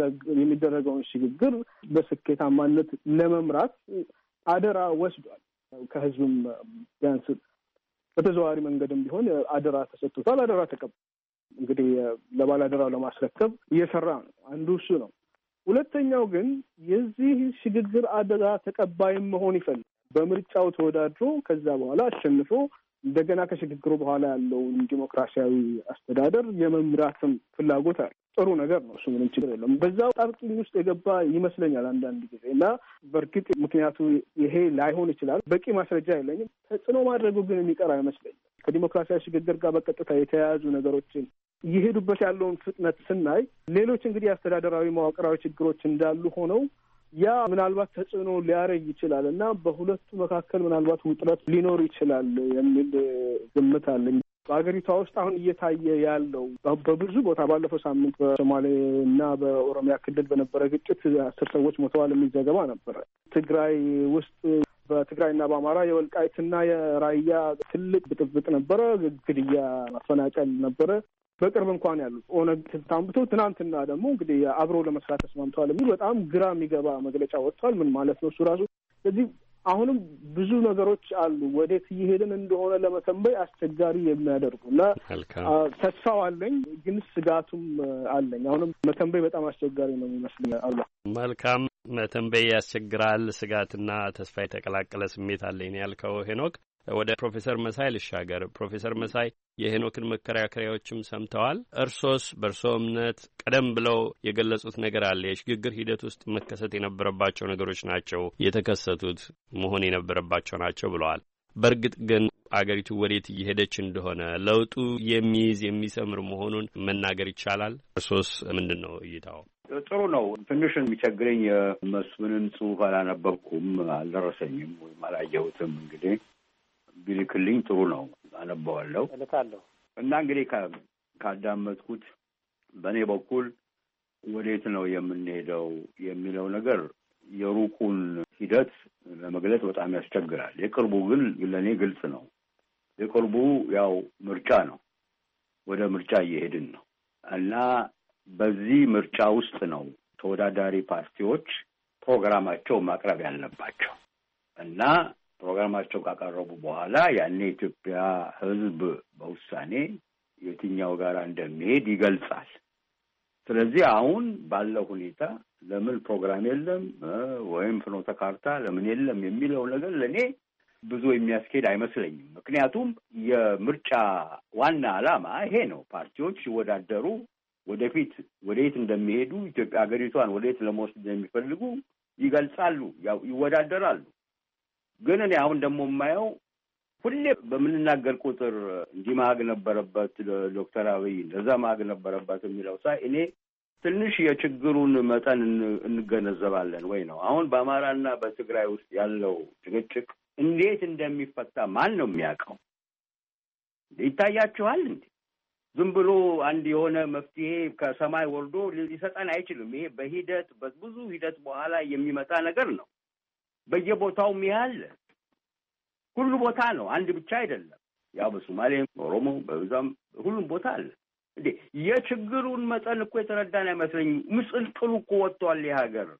የሚደረገውን ሽግግር በስኬታማነት ለመምራት አደራ ወስዷል። ከህዝብም ቢያንስ በተዘዋዋሪ መንገድም ቢሆን አደራ ተሰጥቶታል። አደራ ተቀብሏል። እንግዲህ ለባላደራው ለማስረከብ እየሰራ ነው። አንዱ እሱ ነው። ሁለተኛው ግን የዚህ ሽግግር አደራ ተቀባይም መሆን ይፈልጋል። በምርጫው ተወዳድሮ ከዛ በኋላ አሸንፎ እንደገና ከሽግግሩ በኋላ ያለውን ዲሞክራሲያዊ አስተዳደር የመምራትም ፍላጎት አለ። ጥሩ ነገር ነው። እሱ ምንም ችግር የለውም። በዛው ጣብቂኝ ውስጥ የገባ ይመስለኛል አንዳንድ ጊዜ እና በእርግጥ ምክንያቱ ይሄ ላይሆን ይችላል። በቂ ማስረጃ የለኝም። ተጽዕኖ ማድረጉ ግን የሚቀር አይመስለኝም። ከዲሞክራሲያዊ ሽግግር ጋር በቀጥታ የተያያዙ ነገሮችን እየሄዱበት ያለውን ፍጥነት ስናይ ሌሎች እንግዲህ አስተዳደራዊ መዋቅራዊ ችግሮች እንዳሉ ሆነው ያ ምናልባት ተጽዕኖ ሊያደርግ ይችላል እና በሁለቱ መካከል ምናልባት ውጥረት ሊኖር ይችላል የሚል ግምት አለኝ። በሀገሪቷ ውስጥ አሁን እየታየ ያለው በብዙ ቦታ ባለፈው ሳምንት በሶማሌ እና በኦሮሚያ ክልል በነበረ ግጭት 10 ሰዎች ሞተዋል የሚል ዘገባ ነበረ። ትግራይ ውስጥ በትግራይና በአማራ የወልቃይትና የራያ ትልቅ ብጥብጥ ነበረ። ግድያ፣ ማፈናቀል ነበረ። በቅርብ እንኳን ያሉት ኦነግ ታንብቶ ትናንትና ደግሞ እንግዲህ አብረው ለመስራት ተስማምተዋል የሚል በጣም ግራ የሚገባ መግለጫ ወጥቷል። ምን ማለት ነው እሱ ራሱ? ስለዚህ አሁንም ብዙ ነገሮች አሉ ወዴት እየሄድን እንደሆነ ለመተንበይ አስቸጋሪ የሚያደርጉ እና ተስፋው አለኝ፣ ግን ስጋቱም አለኝ። አሁንም መተንበይ በጣም አስቸጋሪ ነው የሚመስለኝ። አላ መልካም መተንበይ ያስቸግራል። ስጋትና ተስፋ የተቀላቀለ ስሜት አለኝ ያልከው ሄኖክ፣ ወደ ፕሮፌሰር መሳይ ልሻገር። ፕሮፌሰር መሳይ የሄኖክን መከራከሪያዎችም ሰምተዋል። እርሶስ በእርሶ እምነት ቀደም ብለው የገለጹት ነገር አለ፣ የሽግግር ሂደት ውስጥ መከሰት የነበረባቸው ነገሮች ናቸው የተከሰቱት፣ መሆን የነበረባቸው ናቸው ብለዋል። በእርግጥ ግን አገሪቱ ወዴት እየሄደች እንደሆነ ለውጡ የሚይዝ የሚሰምር መሆኑን መናገር ይቻላል? እርሶስ ምንድን ነው እይታው? ጥሩ ነው። ትንሽ የሚቸግረኝ የመስፍንን ጽሑፍ አላነበብኩም፣ አልደረሰኝም ወይም አላየሁትም። እንግዲህ ቢልክልኝ ጥሩ ነው፣ አነበዋለሁ እና እንግዲህ ካዳመጥኩት በእኔ በኩል ወዴት ነው የምንሄደው የሚለው ነገር የሩቁን ሂደት ለመግለጽ በጣም ያስቸግራል። የቅርቡ ግን ለእኔ ግልጽ ነው። የቅርቡ ያው ምርጫ ነው። ወደ ምርጫ እየሄድን ነው እና በዚህ ምርጫ ውስጥ ነው ተወዳዳሪ ፓርቲዎች ፕሮግራማቸው ማቅረብ ያለባቸው እና ፕሮግራማቸው ካቀረቡ በኋላ ያኔ ኢትዮጵያ ሕዝብ በውሳኔ የትኛው ጋር እንደሚሄድ ይገልጻል። ስለዚህ አሁን ባለው ሁኔታ ለምን ፕሮግራም የለም ወይም ፍኖተ ካርታ ለምን የለም የሚለው ነገር ለእኔ ብዙ የሚያስኬድ አይመስለኝም። ምክንያቱም የምርጫ ዋና ዓላማ ይሄ ነው። ፓርቲዎች ሲወዳደሩ ወደፊት ወዴት እንደሚሄዱ ኢትዮጵያ ሀገሪቷን ወዴት ለመወስድ እንደሚፈልጉ ይገልጻሉ፣ ይወዳደራሉ። ግን እኔ አሁን ደግሞ የማየው ሁሌ በምንናገር ቁጥር እንዲህ ማግ ነበረበት ዶክተር አብይ እንደዛ ማግ ነበረበት የሚለው ሳይ እኔ ትንሽ የችግሩን መጠን እንገነዘባለን ወይ ነው። አሁን በአማራና በትግራይ ውስጥ ያለው ጭቅጭቅ እንዴት እንደሚፈታ ማን ነው የሚያውቀው? ይታያችኋል እንዴ? ዝም ብሎ አንድ የሆነ መፍትሄ ከሰማይ ወርዶ ሊሰጠን አይችልም። ይሄ በሂደት በብዙ ሂደት በኋላ የሚመጣ ነገር ነው። በየቦታውም ያለ ሁሉ ቦታ ነው፣ አንድ ብቻ አይደለም። ያው በሶማሌም፣ ኦሮሞ፣ በዛም ሁሉም ቦታ አለ። እንዴ የችግሩን መጠን እኮ የተረዳን አይመስለኝም። ምስቅልቅሉ እኮ ወጥቷል። የሀገር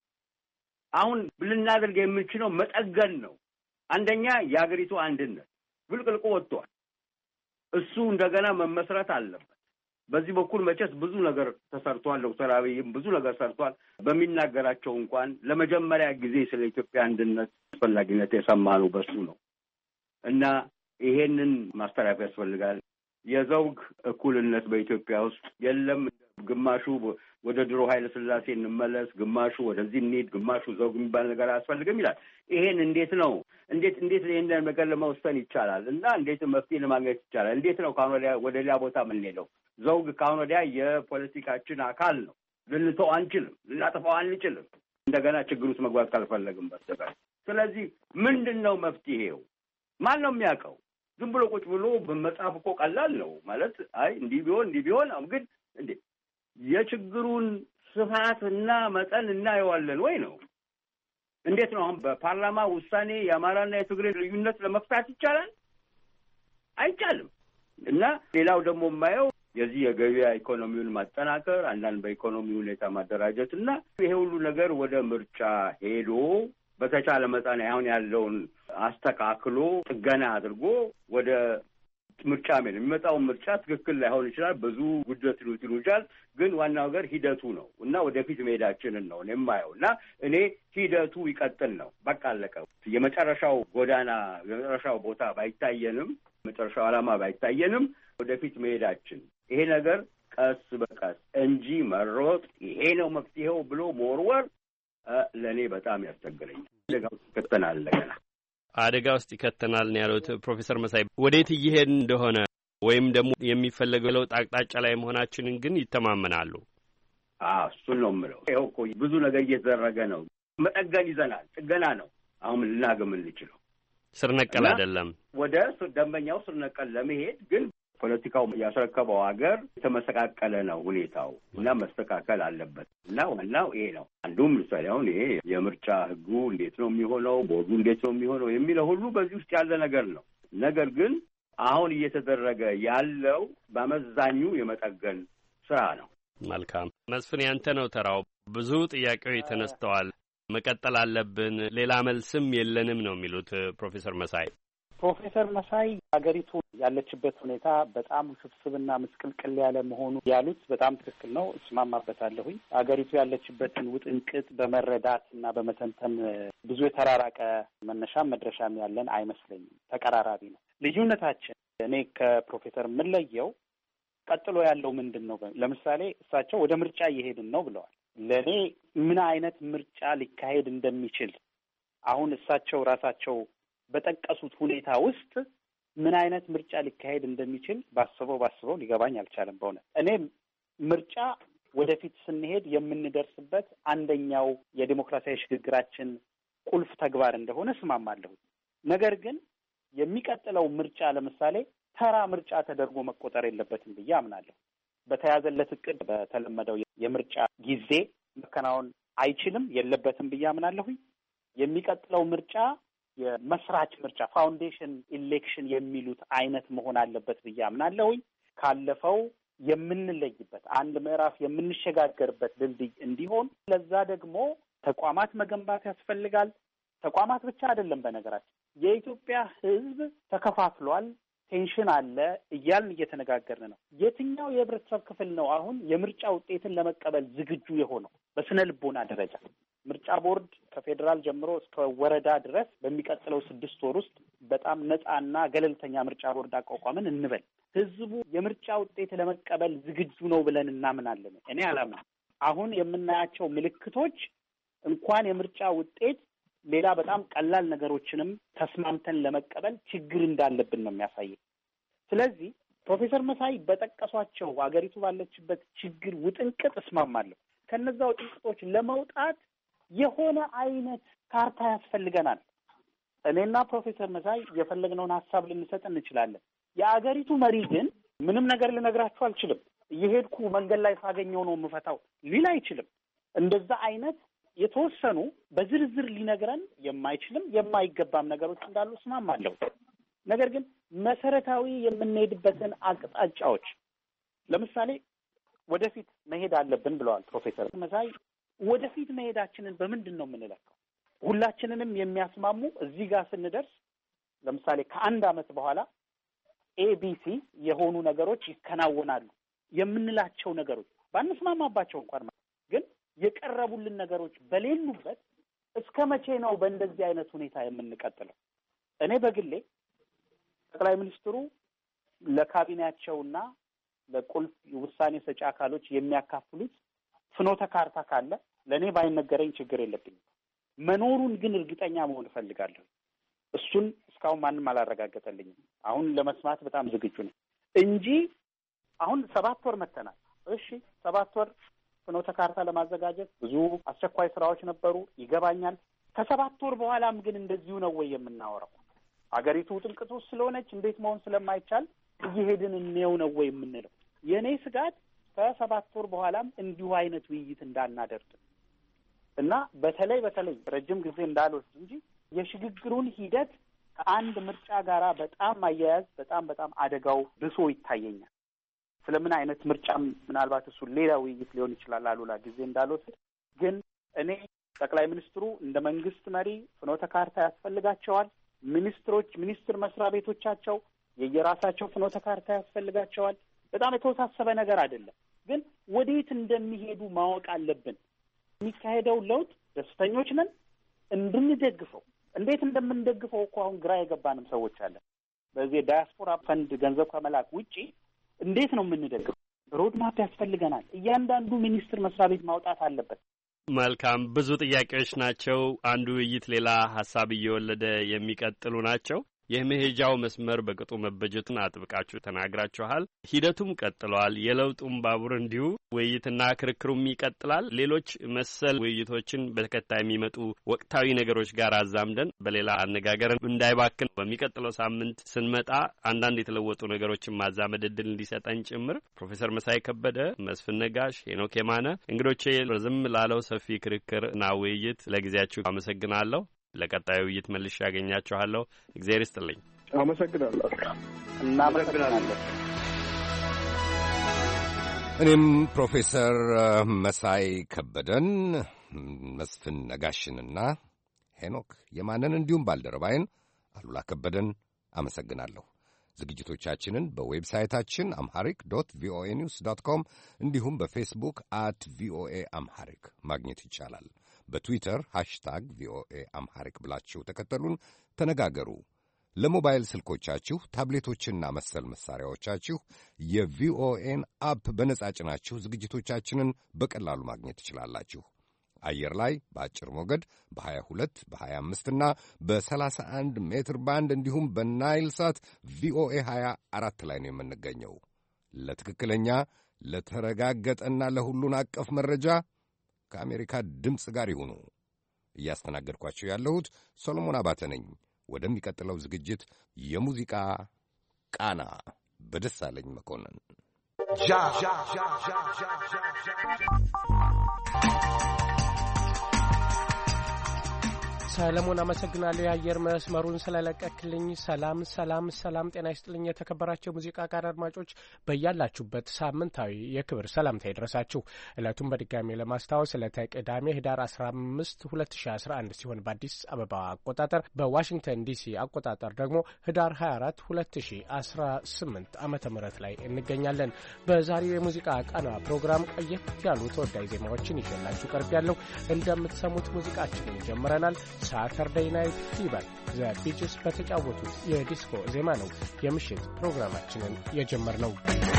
አሁን ልናደርግ የምንችለው መጠገን ነው። አንደኛ የሀገሪቱ አንድነት ብልቅልቁ ወጥቷል። እሱ እንደገና መመስረት አለበት። በዚህ በኩል መቼስ ብዙ ነገር ተሰርቷል። ዶክተር አብይም ብዙ ነገር ሰርቷል። በሚናገራቸው እንኳን ለመጀመሪያ ጊዜ ስለ ኢትዮጵያ አንድነት አስፈላጊነት የሰማነው በሱ ነው እና ይሄንን ማስተላለፍ ያስፈልጋል። የዘውግ እኩልነት በኢትዮጵያ ውስጥ የለም። ግማሹ ወደ ድሮ ኃይለ ሥላሴ እንመለስ፣ ግማሹ ወደዚህ እንሂድ፣ ግማሹ ዘውግ የሚባል ነገር አያስፈልግም ይላል። ይሄን እንዴት ነው እንዴት ይሄንን ነገር ለመወሰን ይቻላል? እና እንዴት መፍትሄ ለማግኘት ይቻላል? እንዴት ነው ካሁን ወደ ሌላ ቦታ የምንሄደው? ዘውግ ካሁን ወዲያ የፖለቲካችን አካል ነው። ልንተው አንችልም፣ ልናጠፋው አንችልም፣ እንደገና ችግር ውስጥ መግባት ካልፈለግም በስተቀር። ስለዚህ ምንድን ነው መፍትሄው? ማን ነው የሚያውቀው? ዝም ብሎ ቁጭ ብሎ በመጽሐፍ እኮ ቀላል ነው ማለት አይ እንዲህ ቢሆን ግን እንዴ የችግሩን ስፋትና መጠን እናየዋለን ወይ ነው? እንዴት ነው አሁን በፓርላማ ውሳኔ የአማራና የትግሬ ልዩነት ለመፍታት ይቻላል? አይቻልም። እና ሌላው ደግሞ የማየው የዚህ የገበያ ኢኮኖሚውን ማጠናከር፣ አንዳንድ በኢኮኖሚ ሁኔታ ማደራጀት እና ይሄ ሁሉ ነገር ወደ ምርጫ ሄዶ በተቻለ መጠን አሁን ያለውን አስተካክሎ ጥገና አድርጎ ወደ ምርጫ የሚመጣውን ምርጫ ትክክል ላይሆን ይችላል። ብዙ ጉድለት ይሉታል። ግን ዋናው ነገር ሂደቱ ነው እና ወደፊት መሄዳችንን ነው እኔ የማየው እና እኔ ሂደቱ ይቀጥል ነው። በቃ አለቀ። የመጨረሻው ጎዳና የመጨረሻው ቦታ ባይታየንም፣ መጨረሻው ዓላማ ባይታየንም ወደፊት መሄዳችን ይሄ ነገር ቀስ በቀስ እንጂ መሮጥ ይሄ ነው መፍትሄው ብሎ መወርወር ለእኔ በጣም ያስቸግረኛል። አደጋ ውስጥ ይከተናል። ገና አደጋ ውስጥ ይከተናል ነው ያሉት ፕሮፌሰር መሳይ። ወዴት እየሄድን እንደሆነ ወይም ደግሞ የሚፈለገው ለውጥ አቅጣጫ ላይ መሆናችንን ግን ይተማመናሉ? እሱን ነው የምለው። ይኸው እኮ ብዙ ነገር እየተደረገ ነው። መጠገን ይዘናል። ጥገና ነው አሁን ልናገር የምንችለው። ስር ነቀል አይደለም። ወደ ደንበኛው ስር ነቀል ለመሄድ ግን ፖለቲካው ያስረከበው ሀገር የተመሰቃቀለ ነው ሁኔታው እና መስተካከል አለበት እና ዋናው ይሄ ነው። አንዱም ምሳሌ አሁን ይሄ የምርጫ ህጉ እንዴት ነው የሚሆነው፣ ቦርዱ እንዴት ነው የሚሆነው የሚለው ሁሉ በዚህ ውስጥ ያለ ነገር ነው። ነገር ግን አሁን እየተደረገ ያለው በአመዛኙ የመጠገን ስራ ነው። መልካም መስፍን፣ ያንተ ነው ተራው። ብዙ ጥያቄዎች ተነስተዋል። መቀጠል አለብን፣ ሌላ መልስም የለንም ነው የሚሉት ፕሮፌሰር መሳይ። ፕሮፌሰር መሳይ ሀገሪቱ ያለችበት ሁኔታ በጣም ውስብስብና ምስቅልቅል ያለ መሆኑ ያሉት በጣም ትክክል ነው፣ እስማማበታለሁኝ። ሀገሪቱ ያለችበትን ውጥንቅጥ በመረዳት እና በመተንተን ብዙ የተራራቀ መነሻም መድረሻም ያለን አይመስለኝም። ተቀራራቢ ነው ልዩነታችን። እኔ ከፕሮፌሰር የምንለየው ቀጥሎ ያለው ምንድን ነው? ለምሳሌ እሳቸው ወደ ምርጫ እየሄድን ነው ብለዋል። ለእኔ ምን አይነት ምርጫ ሊካሄድ እንደሚችል አሁን እሳቸው ራሳቸው በጠቀሱት ሁኔታ ውስጥ ምን አይነት ምርጫ ሊካሄድ እንደሚችል ባስበው ሊገባኝ አልቻለም። በእውነት እኔ ምርጫ ወደፊት ስንሄድ የምንደርስበት አንደኛው የዲሞክራሲያዊ ሽግግራችን ቁልፍ ተግባር እንደሆነ እስማማለሁ። ነገር ግን የሚቀጥለው ምርጫ ለምሳሌ ተራ ምርጫ ተደርጎ መቆጠር የለበትም ብዬ አምናለሁ። በተያዘለት እቅድ በተለመደው የምርጫ ጊዜ መከናወን አይችልም የለበትም ብዬ አምናለሁኝ። የሚቀጥለው ምርጫ የመስራች ምርጫ ፋውንዴሽን ኢሌክሽን የሚሉት አይነት መሆን አለበት ብዬ አምናለሁኝ። ካለፈው የምንለይበት አንድ ምዕራፍ የምንሸጋገርበት ድልድይ እንዲሆን ለዛ ደግሞ ተቋማት መገንባት ያስፈልጋል። ተቋማት ብቻ አይደለም። በነገራችን የኢትዮጵያ ሕዝብ ተከፋፍሏል፣ ቴንሽን አለ እያልን እየተነጋገርን ነው። የትኛው የህብረተሰብ ክፍል ነው አሁን የምርጫ ውጤትን ለመቀበል ዝግጁ የሆነው? በስነ ልቦና ደረጃ ምርጫ ቦርድ ከፌዴራል ጀምሮ እስከ ወረዳ ድረስ በሚቀጥለው 6 ወር ውስጥ በጣም ነፃና ገለልተኛ ምርጫ ቦርድ አቋቋምን እንበል። ህዝቡ የምርጫ ውጤት ለመቀበል ዝግጁ ነው ብለን እናምናለን? እኔ አላምንም። አሁን የምናያቸው ምልክቶች እንኳን የምርጫ ውጤት ሌላ በጣም ቀላል ነገሮችንም ተስማምተን ለመቀበል ችግር እንዳለብን ነው የሚያሳየው። ስለዚህ ፕሮፌሰር መሳይ በጠቀሷቸው አገሪቱ ባለችበት ችግር ውጥንቅጥ እስማማለሁ። ከነዛ ውጥንቅጦች ለመውጣት የሆነ አይነት ካርታ ያስፈልገናል። እኔና ፕሮፌሰር መሳይ የፈለግነውን ሀሳብ ልንሰጥ እንችላለን። የአገሪቱ መሪ ግን ምንም ነገር ልነግራችሁ አልችልም፣ እየሄድኩ መንገድ ላይ ሳገኘው ነው የምፈታው ሊል አይችልም። እንደዛ አይነት የተወሰኑ በዝርዝር ሊነግረን የማይችልም የማይገባም ነገሮች እንዳሉ እስማማለሁ። ነገር ግን መሰረታዊ የምንሄድበትን አቅጣጫዎች ለምሳሌ ወደፊት መሄድ አለብን ብለዋል ፕሮፌሰር መሳይ። ወደፊት መሄዳችንን በምንድን ነው የምንለካው? ሁላችንንም የሚያስማሙ እዚህ ጋር ስንደርስ ለምሳሌ ከ1 ዓመት በኋላ ኤቢሲ የሆኑ ነገሮች ይከናወናሉ የምንላቸው ነገሮች ባንስማማባቸው እንኳን ግን የቀረቡልን ነገሮች በሌሉበት እስከ መቼ ነው በእንደዚህ አይነት ሁኔታ የምንቀጥለው? እኔ በግሌ ጠቅላይ ሚኒስትሩ ለካቢኔያቸውና ለቁልፍ ውሳኔ ሰጪ አካሎች የሚያካፍሉት ፍኖተ ካርታ ካለ ለእኔ ባይነገረኝ ችግር የለብኝም። መኖሩን ግን እርግጠኛ መሆን እፈልጋለሁ። እሱን እስካሁን ማንም አላረጋገጠልኝም። አሁን ለመስማት በጣም ዝግጁ ነኝ እንጂ አሁን 7 ወር መተናል። እሺ 7 ወር ፍኖተ ካርታ ለማዘጋጀት ብዙ አስቸኳይ ስራዎች ነበሩ፣ ይገባኛል። ከ7 ወር በኋላም ግን እንደዚሁ ነው ወይ የምናወራው? አገሪቱ ጥንቅጡ ስለሆነች እንዴት መሆን ስለማይቻል እየሄድን እንየው ነው ወይ የምንለው? የእኔ ስጋት ከ7 ወር በኋላም እንዲሁ አይነት ውይይት እንዳናደርግ እና በተለይ ረጅም ጊዜ እንዳልወስድ እንጂ የሽግግሩን ሂደት ከአንድ ምርጫ ጋራ በጣም አያያዝ በጣም አደጋው ብሶ ይታየኛል። ስለምን አይነት ምርጫም ምናልባት እሱ ሌላ ውይይት ሊሆን ይችላል። አሉላ ጊዜ እንዳልወስድ ግን እኔ ጠቅላይ ሚኒስትሩ እንደ መንግስት መሪ ፍኖተ ካርታ ያስፈልጋቸዋል። ሚኒስትሮች፣ ሚኒስትር መስሪያ ቤቶቻቸው የየራሳቸው ፍኖተ ካርታ ያስፈልጋቸዋል። በጣም የተወሳሰበ ነገር አይደለም፣ ግን ወዴት እንደሚሄዱ ማወቅ አለብን። የሚካሄደው ለውጥ ደስተኞች ነን፣ እንድንደግፈው እንዴት እንደምንደግፈው እኮ አሁን ግራ የገባንም ሰዎች አለን። በዚህ ዳያስፖራ ፈንድ ገንዘብ ከመላክ ውጪ እንዴት ነው የምንደግፈው? ሮድማፕ ያስፈልገናል። እያንዳንዱ ሚኒስትር መስሪያ ቤት ማውጣት አለበት። መልካም፣ ብዙ ጥያቄዎች ናቸው። አንዱ ውይይት ሌላ ሀሳብ እየወለደ የሚቀጥሉ ናቸው። የመሄጃው መስመር በቅጡ መበጀቱን አጥብቃችሁ ተናግራችኋል። ሂደቱም ቀጥሏል። የለውጡም ባቡር እንዲሁ ውይይትና ክርክሩም ይቀጥላል። ሌሎች መሰል ውይይቶችን በተከታይ የሚመጡ ወቅታዊ ነገሮች ጋር አዛምደን በሌላ አነጋገር እንዳይባክን በሚቀጥለው ሳምንት ስንመጣ አንዳንድ የተለወጡ ነገሮችን ማዛመድ እድል እንዲሰጠን ጭምር ፕሮፌሰር መሳይ ከበደ፣ መስፍን ነጋሽ፣ ሄኖክ የማነ እንግዶቼ ረዘም ላለው ሰፊ ክርክርና ውይይት ለጊዜያችሁ አመሰግናለሁ። ለቀጣዩ ውይይት መልሼ ያገኛችኋለሁ። እግዚአብሔር ይስጥልኝ። አመሰግናለሁ። እናመሰግናለን። እኔም ፕሮፌሰር መሳይ ከበደን፣ መስፍን ነጋሽንና ሄኖክ የማንን እንዲሁም ባልደረባይን አሉላ ከበደን አመሰግናለሁ። ዝግጅቶቻችንን በዌብሳይታችን አምሐሪክ ዶት ቪኦኤ ኒውስ ዶት ኮም እንዲሁም በፌስቡክ አት ቪኦኤ አምሐሪክ ማግኘት ይቻላል። በትዊተር ሃሽታግ ቪኦኤ አምሐሪክ ብላችሁ ተከተሉን፣ ተነጋገሩ። ለሞባይል ስልኮቻችሁ ታብሌቶችና መሰል መሳሪያዎቻችሁ የቪኦኤን አፕ በነጻ ጭናችሁ ዝግጅቶቻችንን በቀላሉ ማግኘት ትችላላችሁ። አየር ላይ በአጭር ሞገድ በ22 በ25 እና በ31 ሜትር ባንድ እንዲሁም በናይል ሳት ቪኦኤ 24 ላይ ነው የምንገኘው። ለትክክለኛ ለተረጋገጠና ለሁሉን አቀፍ መረጃ ከአሜሪካ ድምፅ ጋር ይሁኑ። እያስተናገድኳቸው ያለሁት ሰሎሞን አባተ ነኝ። ወደሚቀጥለው ዝግጅት የሙዚቃ ቃና በደሳለኝ መኮንን ሰለሞን አመሰግናለሁ የአየር መስመሩን ስለለቀክልኝ። ሰላም ሰላም ሰላም፣ ጤና ይስጥልኝ። የተከበራቸው ሙዚቃ ቃር አድማጮች በያላችሁበት ሳምንታዊ የክብር ሰላምታ ይድረሳችሁ። ዕለቱን በድጋሚ ለማስታወስ ዕለተ ቅዳሜ ህዳር 15 2011 ሲሆን በአዲስ አበባ አቆጣጠር፣ በዋሽንግተን ዲሲ አቆጣጠር ደግሞ ህዳር 24 2018 ዓመተ ምህረት ላይ እንገኛለን። በዛሬው የሙዚቃ ቃና ፕሮግራም ቆየት ያሉ ተወዳጅ ዜማዎችን ይዤላችሁ ቀርቤያለሁ። እንደምትሰሙት ሙዚቃችንን ጀምረናል። ሳተርዴይ ናይት ፊቨር ዘ ቢችስ በተጫወቱት የዲስኮ ዜማ ነው የምሽት ፕሮግራማችንን የጀመርነው።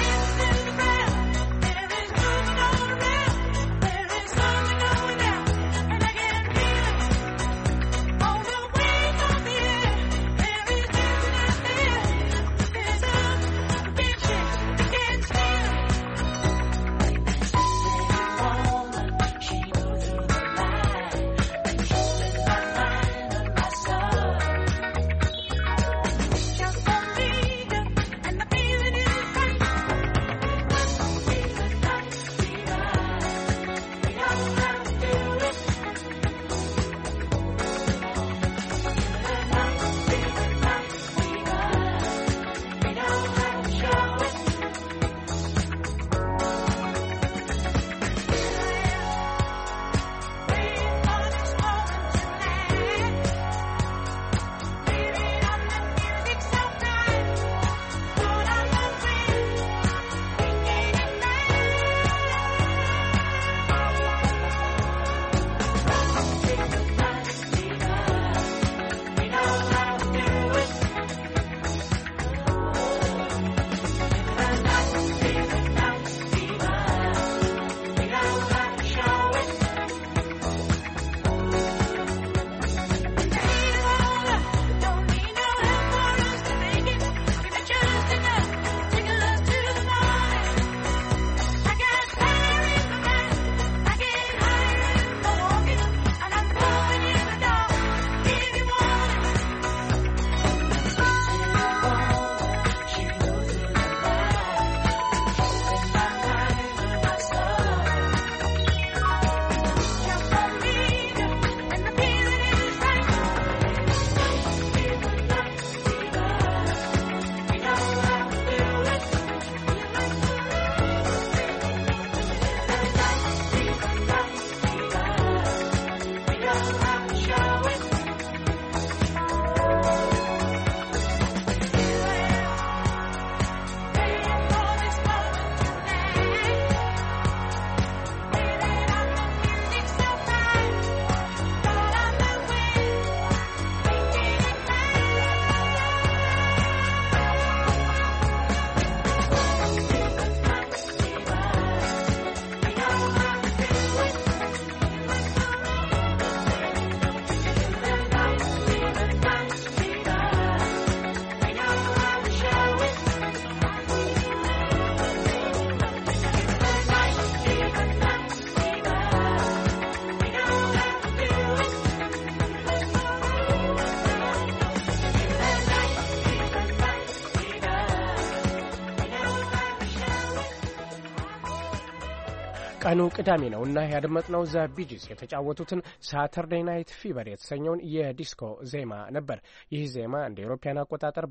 ቀኑ ቅዳሜ ነው እና ያደመጥነው ዘ ቢጂስ የተጫወቱትን ሳተርዴይ ናይት ፊቨር የተሰኘውን የዲስኮ ዜማ ነበር። ይህ ዜማ እንደ አውሮፓውያን አቆጣጠር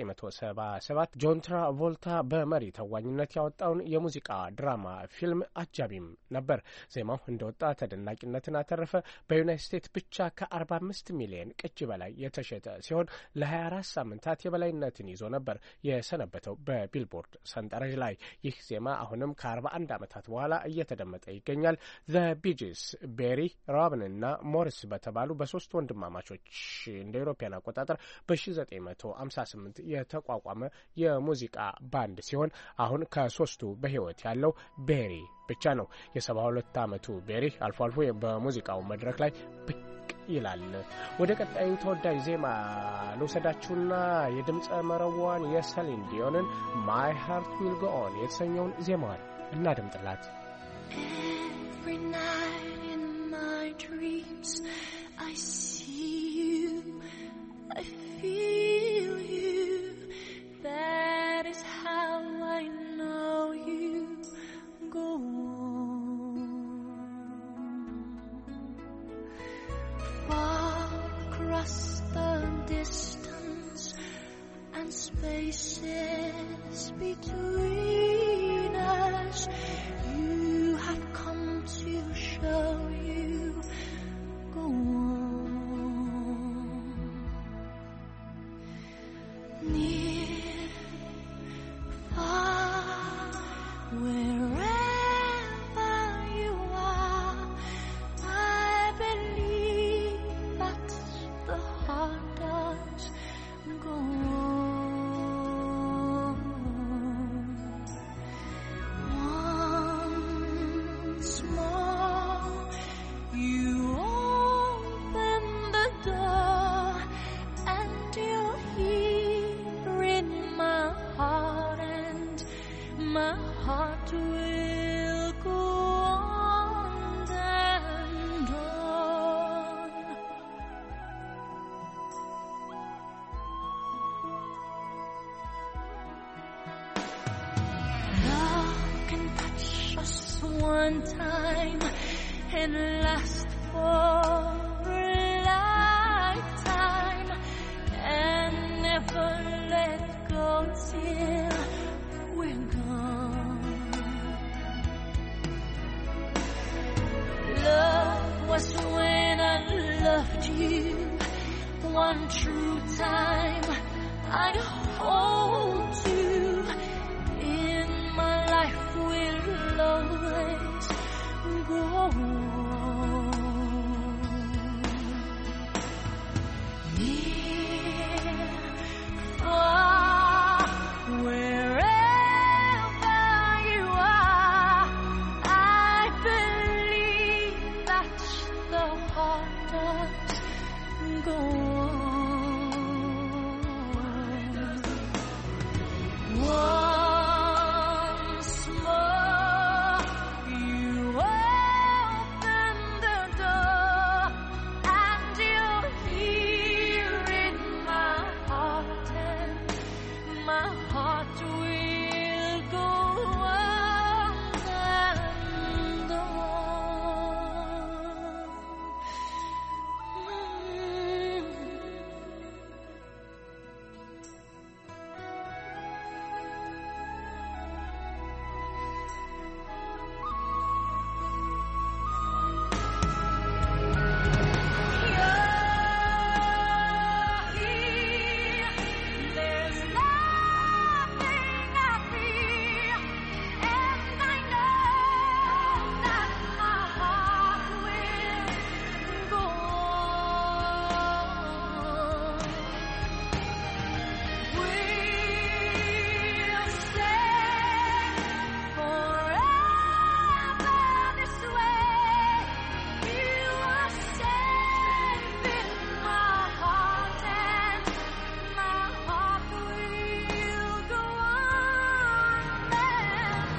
በ1977 ጆን ትራቮልታ በመሪ ተዋኝነት ያወጣውን የሙዚቃ ድራማ ፊልም አጃቢም ነበር። ዜማው እንደወጣ ተደናቂነትን አተረፈ። በዩናይትድ ስቴትስ ብቻ ከ45 ሚሊዮን ቅጂ በላይ የተሸጠ ሲሆን ለ24 ሳምንታት የበላይነትን ይዞ ነበር የሰነበተው በቢልቦርድ ሰንጠረዥ ላይ። ይህ ዜማ አሁንም ከ41 ዓመታት በኋላ እየተደመጠ ይገኛል። ዘ ቢጂስ ቤሪ ሮቢንና ሞሪስ በተባሉ በሶስት ወንድማማቾች እንደ አውሮፓውያን አቆጣጠር በ1958 የተቋቋመ የሙዚቃ ባንድ ሲሆን አሁን ከሶስቱ በህይወት ያለው ቤሪ ብቻ ነው። የ72 ዓመቱ ቤሪ አልፎ አልፎ በሙዚቃው መድረክ ላይ ብቅ ይላል። ወደ ቀጣዩ ተወዳጅ ዜማ ልውሰዳችሁና የድምፀ መረዋን የሰሊን ዲዮንን ማይ ሃርት ዊል ጎ ኦን የተሰኘውን ዜማዋን እናድምጥላት። Every night in my dreams I see you, I feel you, that is how I know you go on. Far heart will go on and on. Love can touch us one time and last for a lifetime and never let go till we're gone. Love was when I loved you one true time. I'd hold you in my life will always go on. Near, far, wherever you are, I believe that the heart does go on. Once more, you open the door, and you're here in my heart, and my heart will go on and on. There's nothing I fear, and I know that my heart will go on. We'll stay forever this way. You are safe in my heart, and my heart will go on and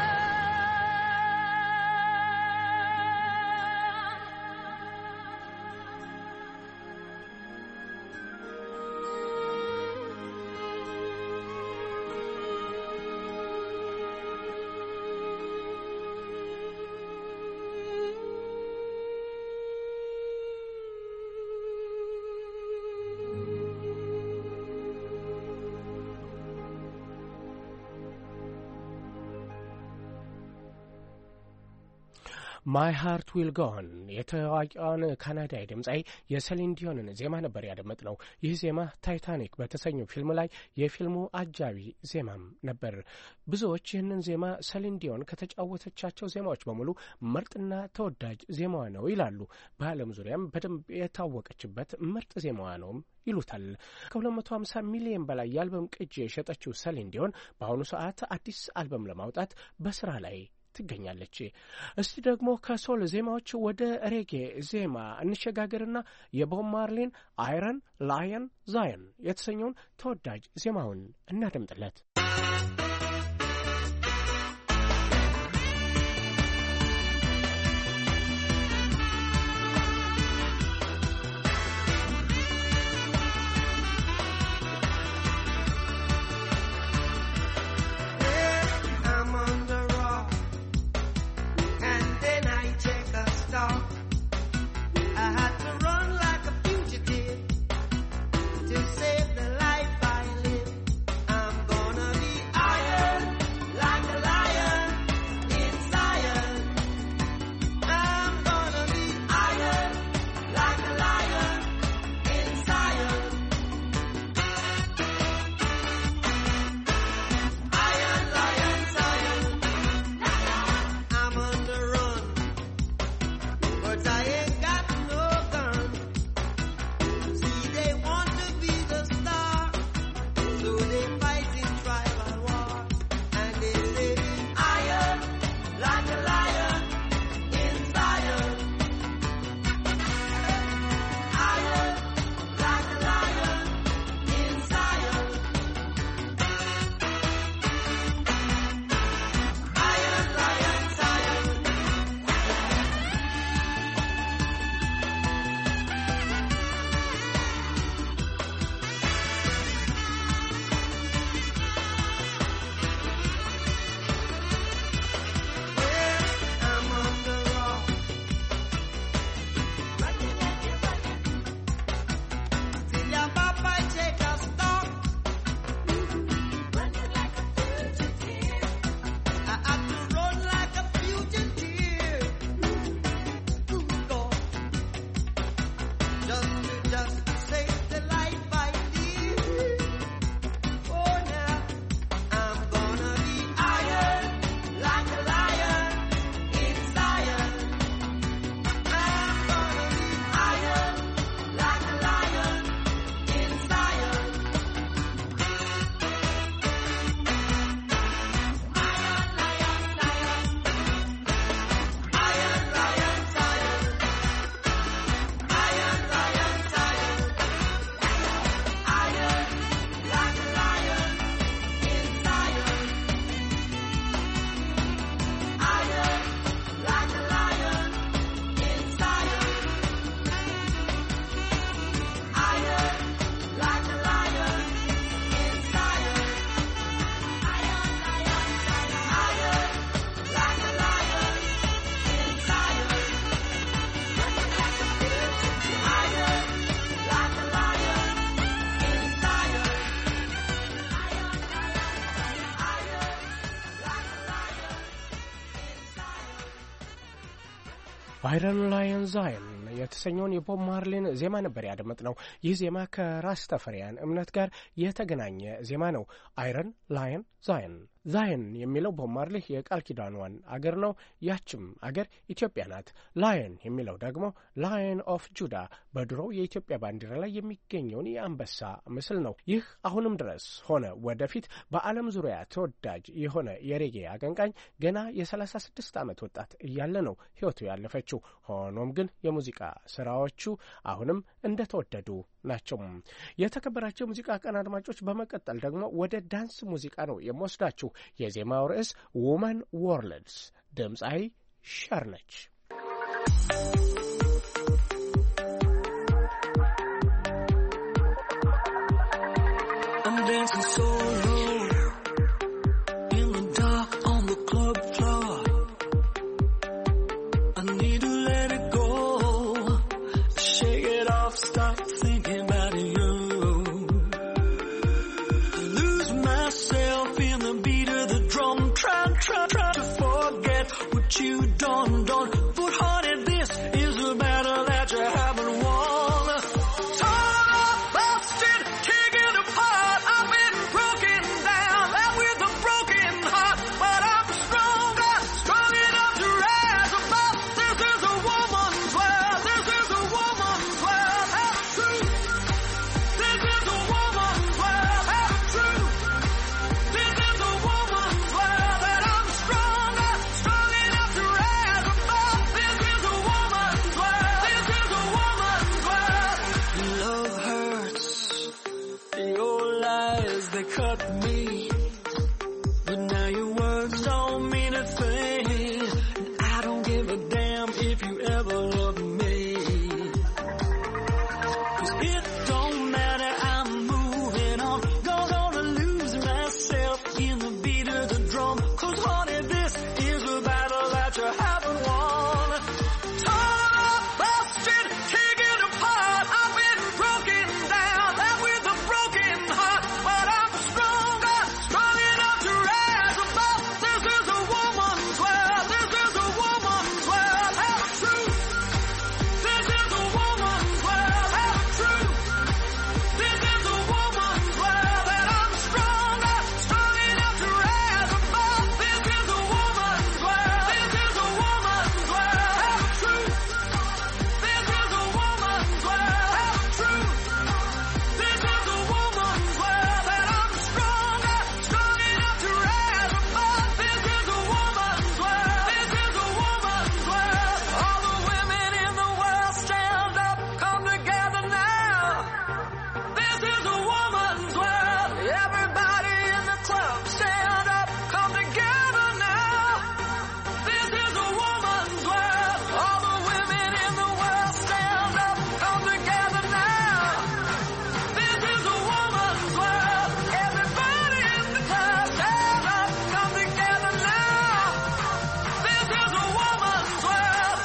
ማይ ሃርት ዊል ጎን የታዋቂዋን ካናዳዊ ድምፃዊ የሰሊን ዲዮንን ዜማ ነበር ያደመጥነው። ይህ ዜማ ታይታኒክ በተሰኘው ፊልም ላይ የፊልሙ አጃቢ ዜማም ነበር። ብዙዎች ይህንን ዜማ ሰሊን ዲዮን ከተጫወተቻቸው ዜማዎች በሙሉ ምርጥና ተወዳጅ ዜማዋ ነው ይላሉ። በዓለም ዙሪያም በደንብ የታወቀችበት ምርጥ ዜማዋ ነውም ይሉታል። ከ250 ሚሊዮን በላይ የአልበም ቅጂ የሸጠችው ሰሊን ዲዮን በአሁኑ ሰዓት አዲስ አልበም ለማውጣት በስራ ላይ ትገኛለች። እስቲ ደግሞ ከሶል ዜማዎች ወደ ሬጌ ዜማ እንሸጋገርና የቦብ ማርሊን አይረን ላየን ዛየን የተሰኘውን ተወዳጅ ዜማውን እናደምጥለት። To save the life I live, I'm gonna be iron. አይረን ላየን ዛየን የተሰኘውን የቦብ ማርሊን ዜማ ነበር ያደመጥነው። ይህ ዜማ ከራስተፈሪያን እምነት ጋር የተገናኘ ዜማ ነው። አይረን ላየን ዛየን ዛየን የሚለው ቦብ ማርሊ የቃል ኪዳኗን አገር ነው። ያችም አገር ኢትዮጵያ ናት። ላየን የሚለው ደግሞ ላየን ኦፍ ጁዳ በድሮው የኢትዮጵያ ባንዲራ ላይ የሚገኘውን የአንበሳ ምስል ነው። ይህ አሁንም ድረስ ሆነ ወደፊት በዓለም ዙሪያ ተወዳጅ የሆነ የሬጌ አቀንቃኝ ገና የ36 ዓመት ወጣት እያለ ነው ሕይወቱ ያለፈችው። ሆኖም ግን የሙዚቃ ስራዎቹ አሁንም እንደተወደዱ ናቸው። የተከበራቸው የሙዚቃ ቀን አድማጮች፣ በመቀጠል ደግሞ ወደ ዳንስ ሙዚቃ ነው የምወስዳችሁ። የዜማው ርዕስ ውመን ወርልድስ፣ ድምፃዊ ሸር ነች። You don't, but honey, this is a battle that you haven't won. Torn up, busted, kicking apart, I've been broken down, left with a broken heart, but I'm stronger, strong enough to rise above. This is a woman's world, this is a woman's world, that's true. This is a woman's world, that's true. This is a woman's world, that I'm stronger, strong enough to rise above. This is a woman's world. This is a woman's world. Love hurts. Your lies, they cut me. But now your words don't mean a thing. And I don't give a damn if you ever love me. 'Cause it don't matter, I'm moving on. Gonna lose myself in the beat of the drum. 'Cause honey, this is a battle that you haven't won. Torn up, busted, kicking apart, I've been broken down, left with a broken heart, but I'm stronger, strong enough to rise above. This is a woman's world, this is a woman's world, that's true. This is a woman's world, that's true. This is a woman's world, that I'm stronger, strong enough to rise above. This is a woman's world, this is a woman's world, that's true. This is a woman's world, that's true. This is a woman's world, that I'm stronger, strong enough to rise above. This is a woman's world, this is a woman's world. All the women in the world stand up, come together now. This is a woman's world. Everybody in the club stand up, come together now. This is a woman's world. All the women in the world stand up, come together now. This is a woman's world. Everybody in the club stand up, come together now. This is a woman's world.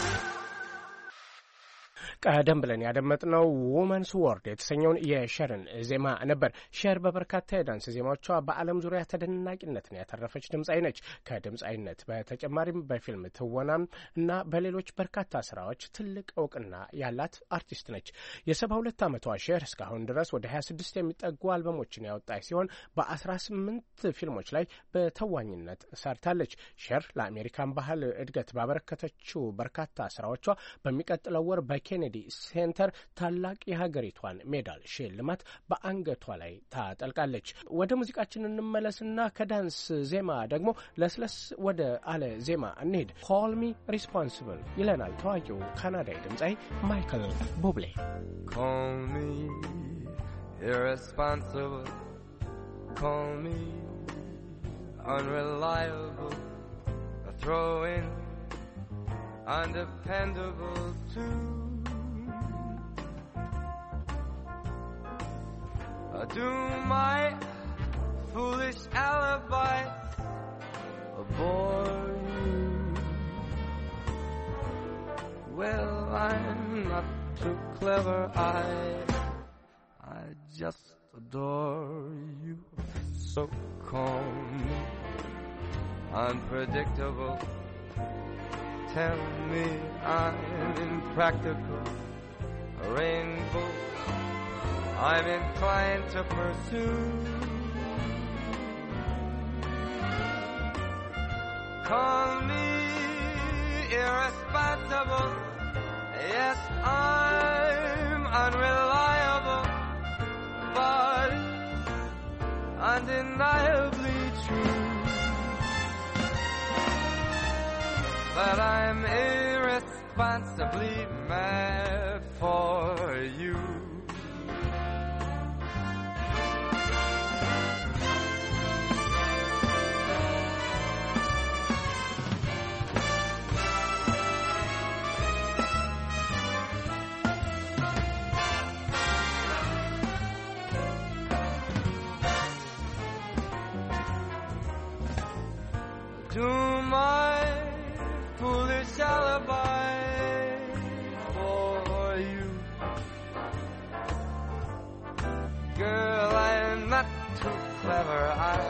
ቀደም ብለን ያደመጥነው ውመንስ ወርድ የተሰኘውን የሸርን ዜማ ነበር። ሸር በበርካታ የዳንስ ዜማዎቿ በዓለም ዙሪያ ተደናቂነትን ያተረፈች ድምፃዊ ነች። ከድምፃዊነት በተጨማሪም በፊልም ትወናም እና በሌሎች በርካታ ስራዎች ትልቅ እውቅና ያላት አርቲስት ነች። የ72 ዓመቷ ሸር እስካሁን ድረስ ወደ 26 የሚጠጉ አልበሞችን ያወጣች ሲሆን በ18 ፊልሞች ላይ በተዋኝነት ሰርታለች። ሸር ለአሜሪካን ባህል እድገት ባበረከተችው በርካታ ስራዎቿ በሚቀጥለው ወር በኬኔዲ ሴንተር ታላቅ የሀገሪቷን ሜዳል ሽልማት በአንገቷ ላይ ታጠልቃለች። ወደ ሙዚቃችን እንመለስና ከዳንስ ዜማ ደግሞ ለስለስ ወደ አለ ዜማ እንሄድ። ኮል ሚ ሪስፖንሲብል ይለናል ታዋቂው ካናዳዊ ድምፃዊ ማይክል ቡብሌ። Call me irresponsible, call me unreliable, throw in undependable too. Do my foolish alibis bore you? Well, I'm not too clever, I just adore you. So call me unpredictable, tell me I'm impractical. A rainbow I'm inclined to pursue. Call me irresponsible. Yes, I'm unreliable, but undeniably true that I'm irresponsibly mad for you. To my foolish alibi for you, girl, I'm not too clever.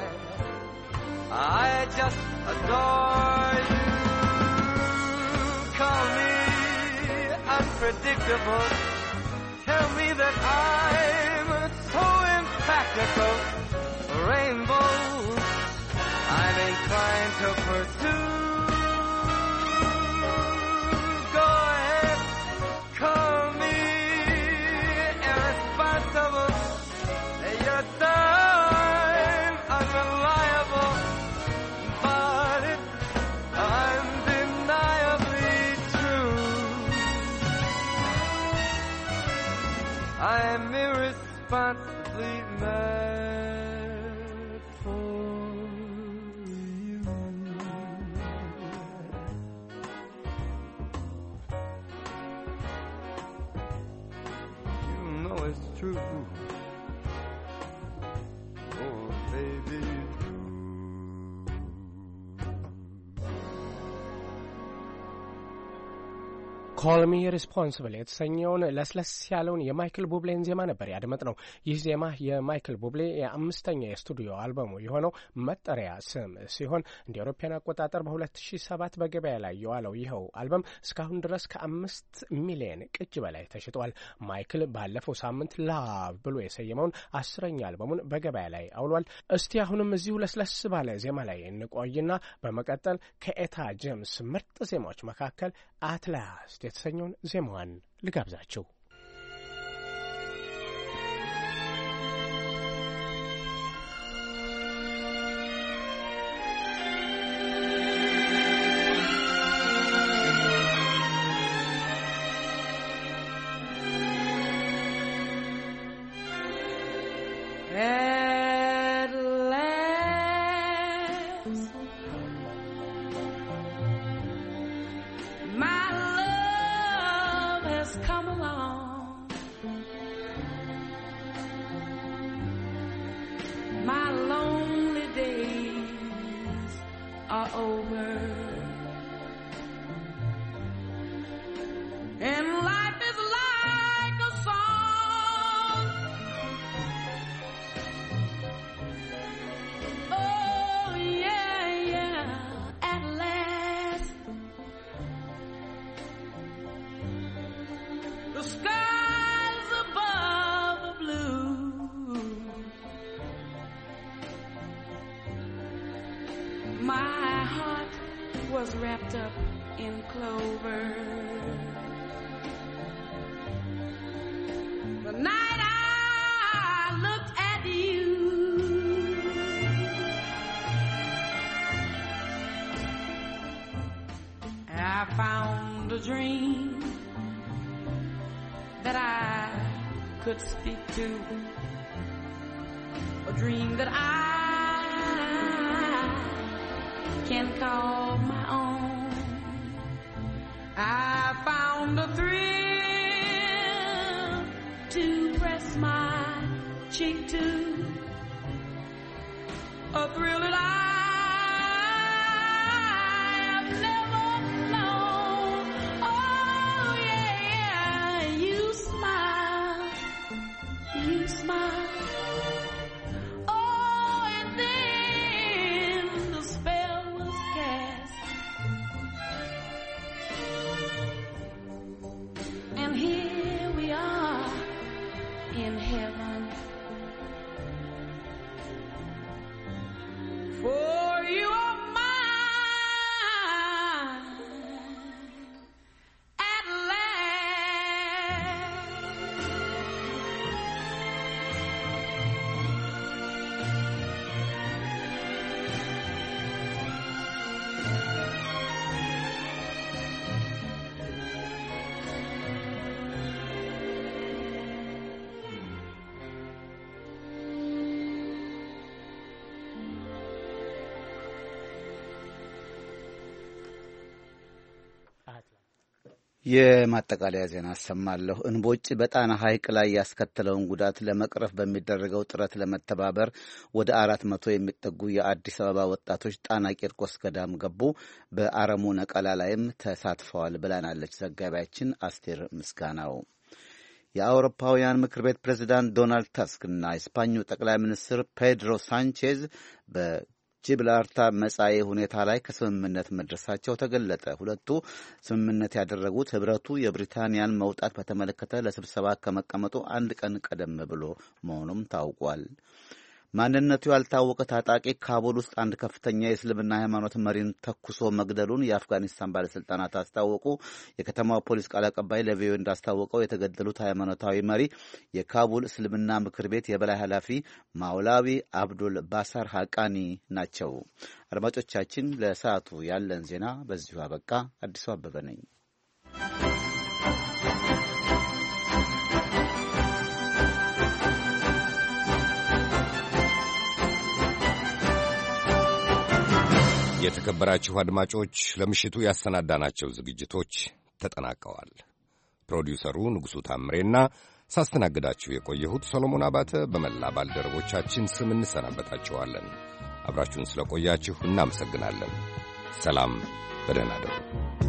I just adore you. Call me unpredictable. Tell me that I'm so impractical. Rainbows I'm inclined to pursue. Go ahead, call me irresponsible. Yes, I'm unreliable, but it's undeniably true. I'm irresponsibly mad for you. You know it's true. Oh, baby. ኮል ሚ ሪስፖንስብል የተሰኘውን ለስለስ ያለውን የማይክል ቡብሌን ዜማ ነበር ያደመጥነው። ይህ ዜማ የማይክል ቡብሌ የአምስተኛ የስቱዲዮ አልበሙ የሆነው መጠሪያ ስም ሲሆን እንደ አውሮፓውያን አቆጣጠር በ2007 በገበያ ላይ የዋለው ይኸው አልበም እስካሁን ድረስ ከ5 ሚሊዮን ቅጅ በላይ ተሽጧል። ማይክል ባለፈው ሳምንት ላቭ ብሎ የሰየመውን 10ኛ አልበሙን በገበያ ላይ አውሏል። እስቲ አሁንም እዚሁ ለስለስ ባለ ዜማ ላይ እንቆይና በመቀጠል ከኤታ ጄምስ ምርጥ ዜማዎች መካከል አትላስት የተሰኘውን ዜማዋን ልጋብዛችሁ። Was wrapped up in clover. The night I looked at you, I found a dream that I could speak to, a dream that I can call my own. I found a thrill to press my cheek to, a thrill that I have never known. Oh yeah, you smile, you smile. የማጠቃለያ ዜና አሰማለሁ። እንቦጭ በጣና ሐይቅ ላይ ያስከተለውን ጉዳት ለመቅረፍ በሚደረገው ጥረት ለመተባበር ወደ 400 የሚጠጉ የአዲስ አበባ ወጣቶች ጣና ቂርቆስ ገዳም ገቡ። በአረሙ ነቀላ ላይም ተሳትፈዋል ብላናለች ዘጋቢያችን አስቴር ምስጋናው። የአውሮፓውያን ምክር ቤት ፕሬዚዳንት ዶናልድ ተስክ እና የስፓኙ ጠቅላይ ሚኒስትር ፔድሮ ሳንቼዝ ጂብራልታር መጻኢ ሁኔታ ላይ ከስምምነት መድረሳቸው ተገለጠ። ሁለቱ ስምምነት ያደረጉት ህብረቱ የብሪታንያን መውጣት በተመለከተ ለስብሰባ ከመቀመጡ አንድ ቀን ቀደም ብሎ መሆኑም ታውቋል። ማንነቱ ያልታወቀ ታጣቂ ካቡል ውስጥ አንድ ከፍተኛ የእስልምና ሃይማኖት መሪን ተኩሶ መግደሉን የአፍጋኒስታን ባለስልጣናት አስታወቁ። የከተማው ፖሊስ ቃል አቀባይ ለቪኦኤ እንዳስታወቀው የተገደሉት ሃይማኖታዊ መሪ የካቡል እስልምና ምክር ቤት የበላይ ኃላፊ ማውላዊ አብዱል ባሳር ሐቃኒ ናቸው። አድማጮቻችን፣ ለሰዓቱ ያለን ዜና በዚሁ አበቃ። አዲሱ አበበ ነኝ። የተከበራችሁ አድማጮች፣ ለምሽቱ ያሰናዳናቸው ዝግጅቶች ተጠናቀዋል። ፕሮዲውሰሩ ንጉሡ ታምሬና ሳስተናግዳችሁ የቆየሁት ሰሎሞን አባተ በመላ ባልደረቦቻችን ስም እንሰናበታችኋለን። አብራችሁን ስለቆያችሁ እናመሰግናለን። ሰላም፣ በደህና እደሩ።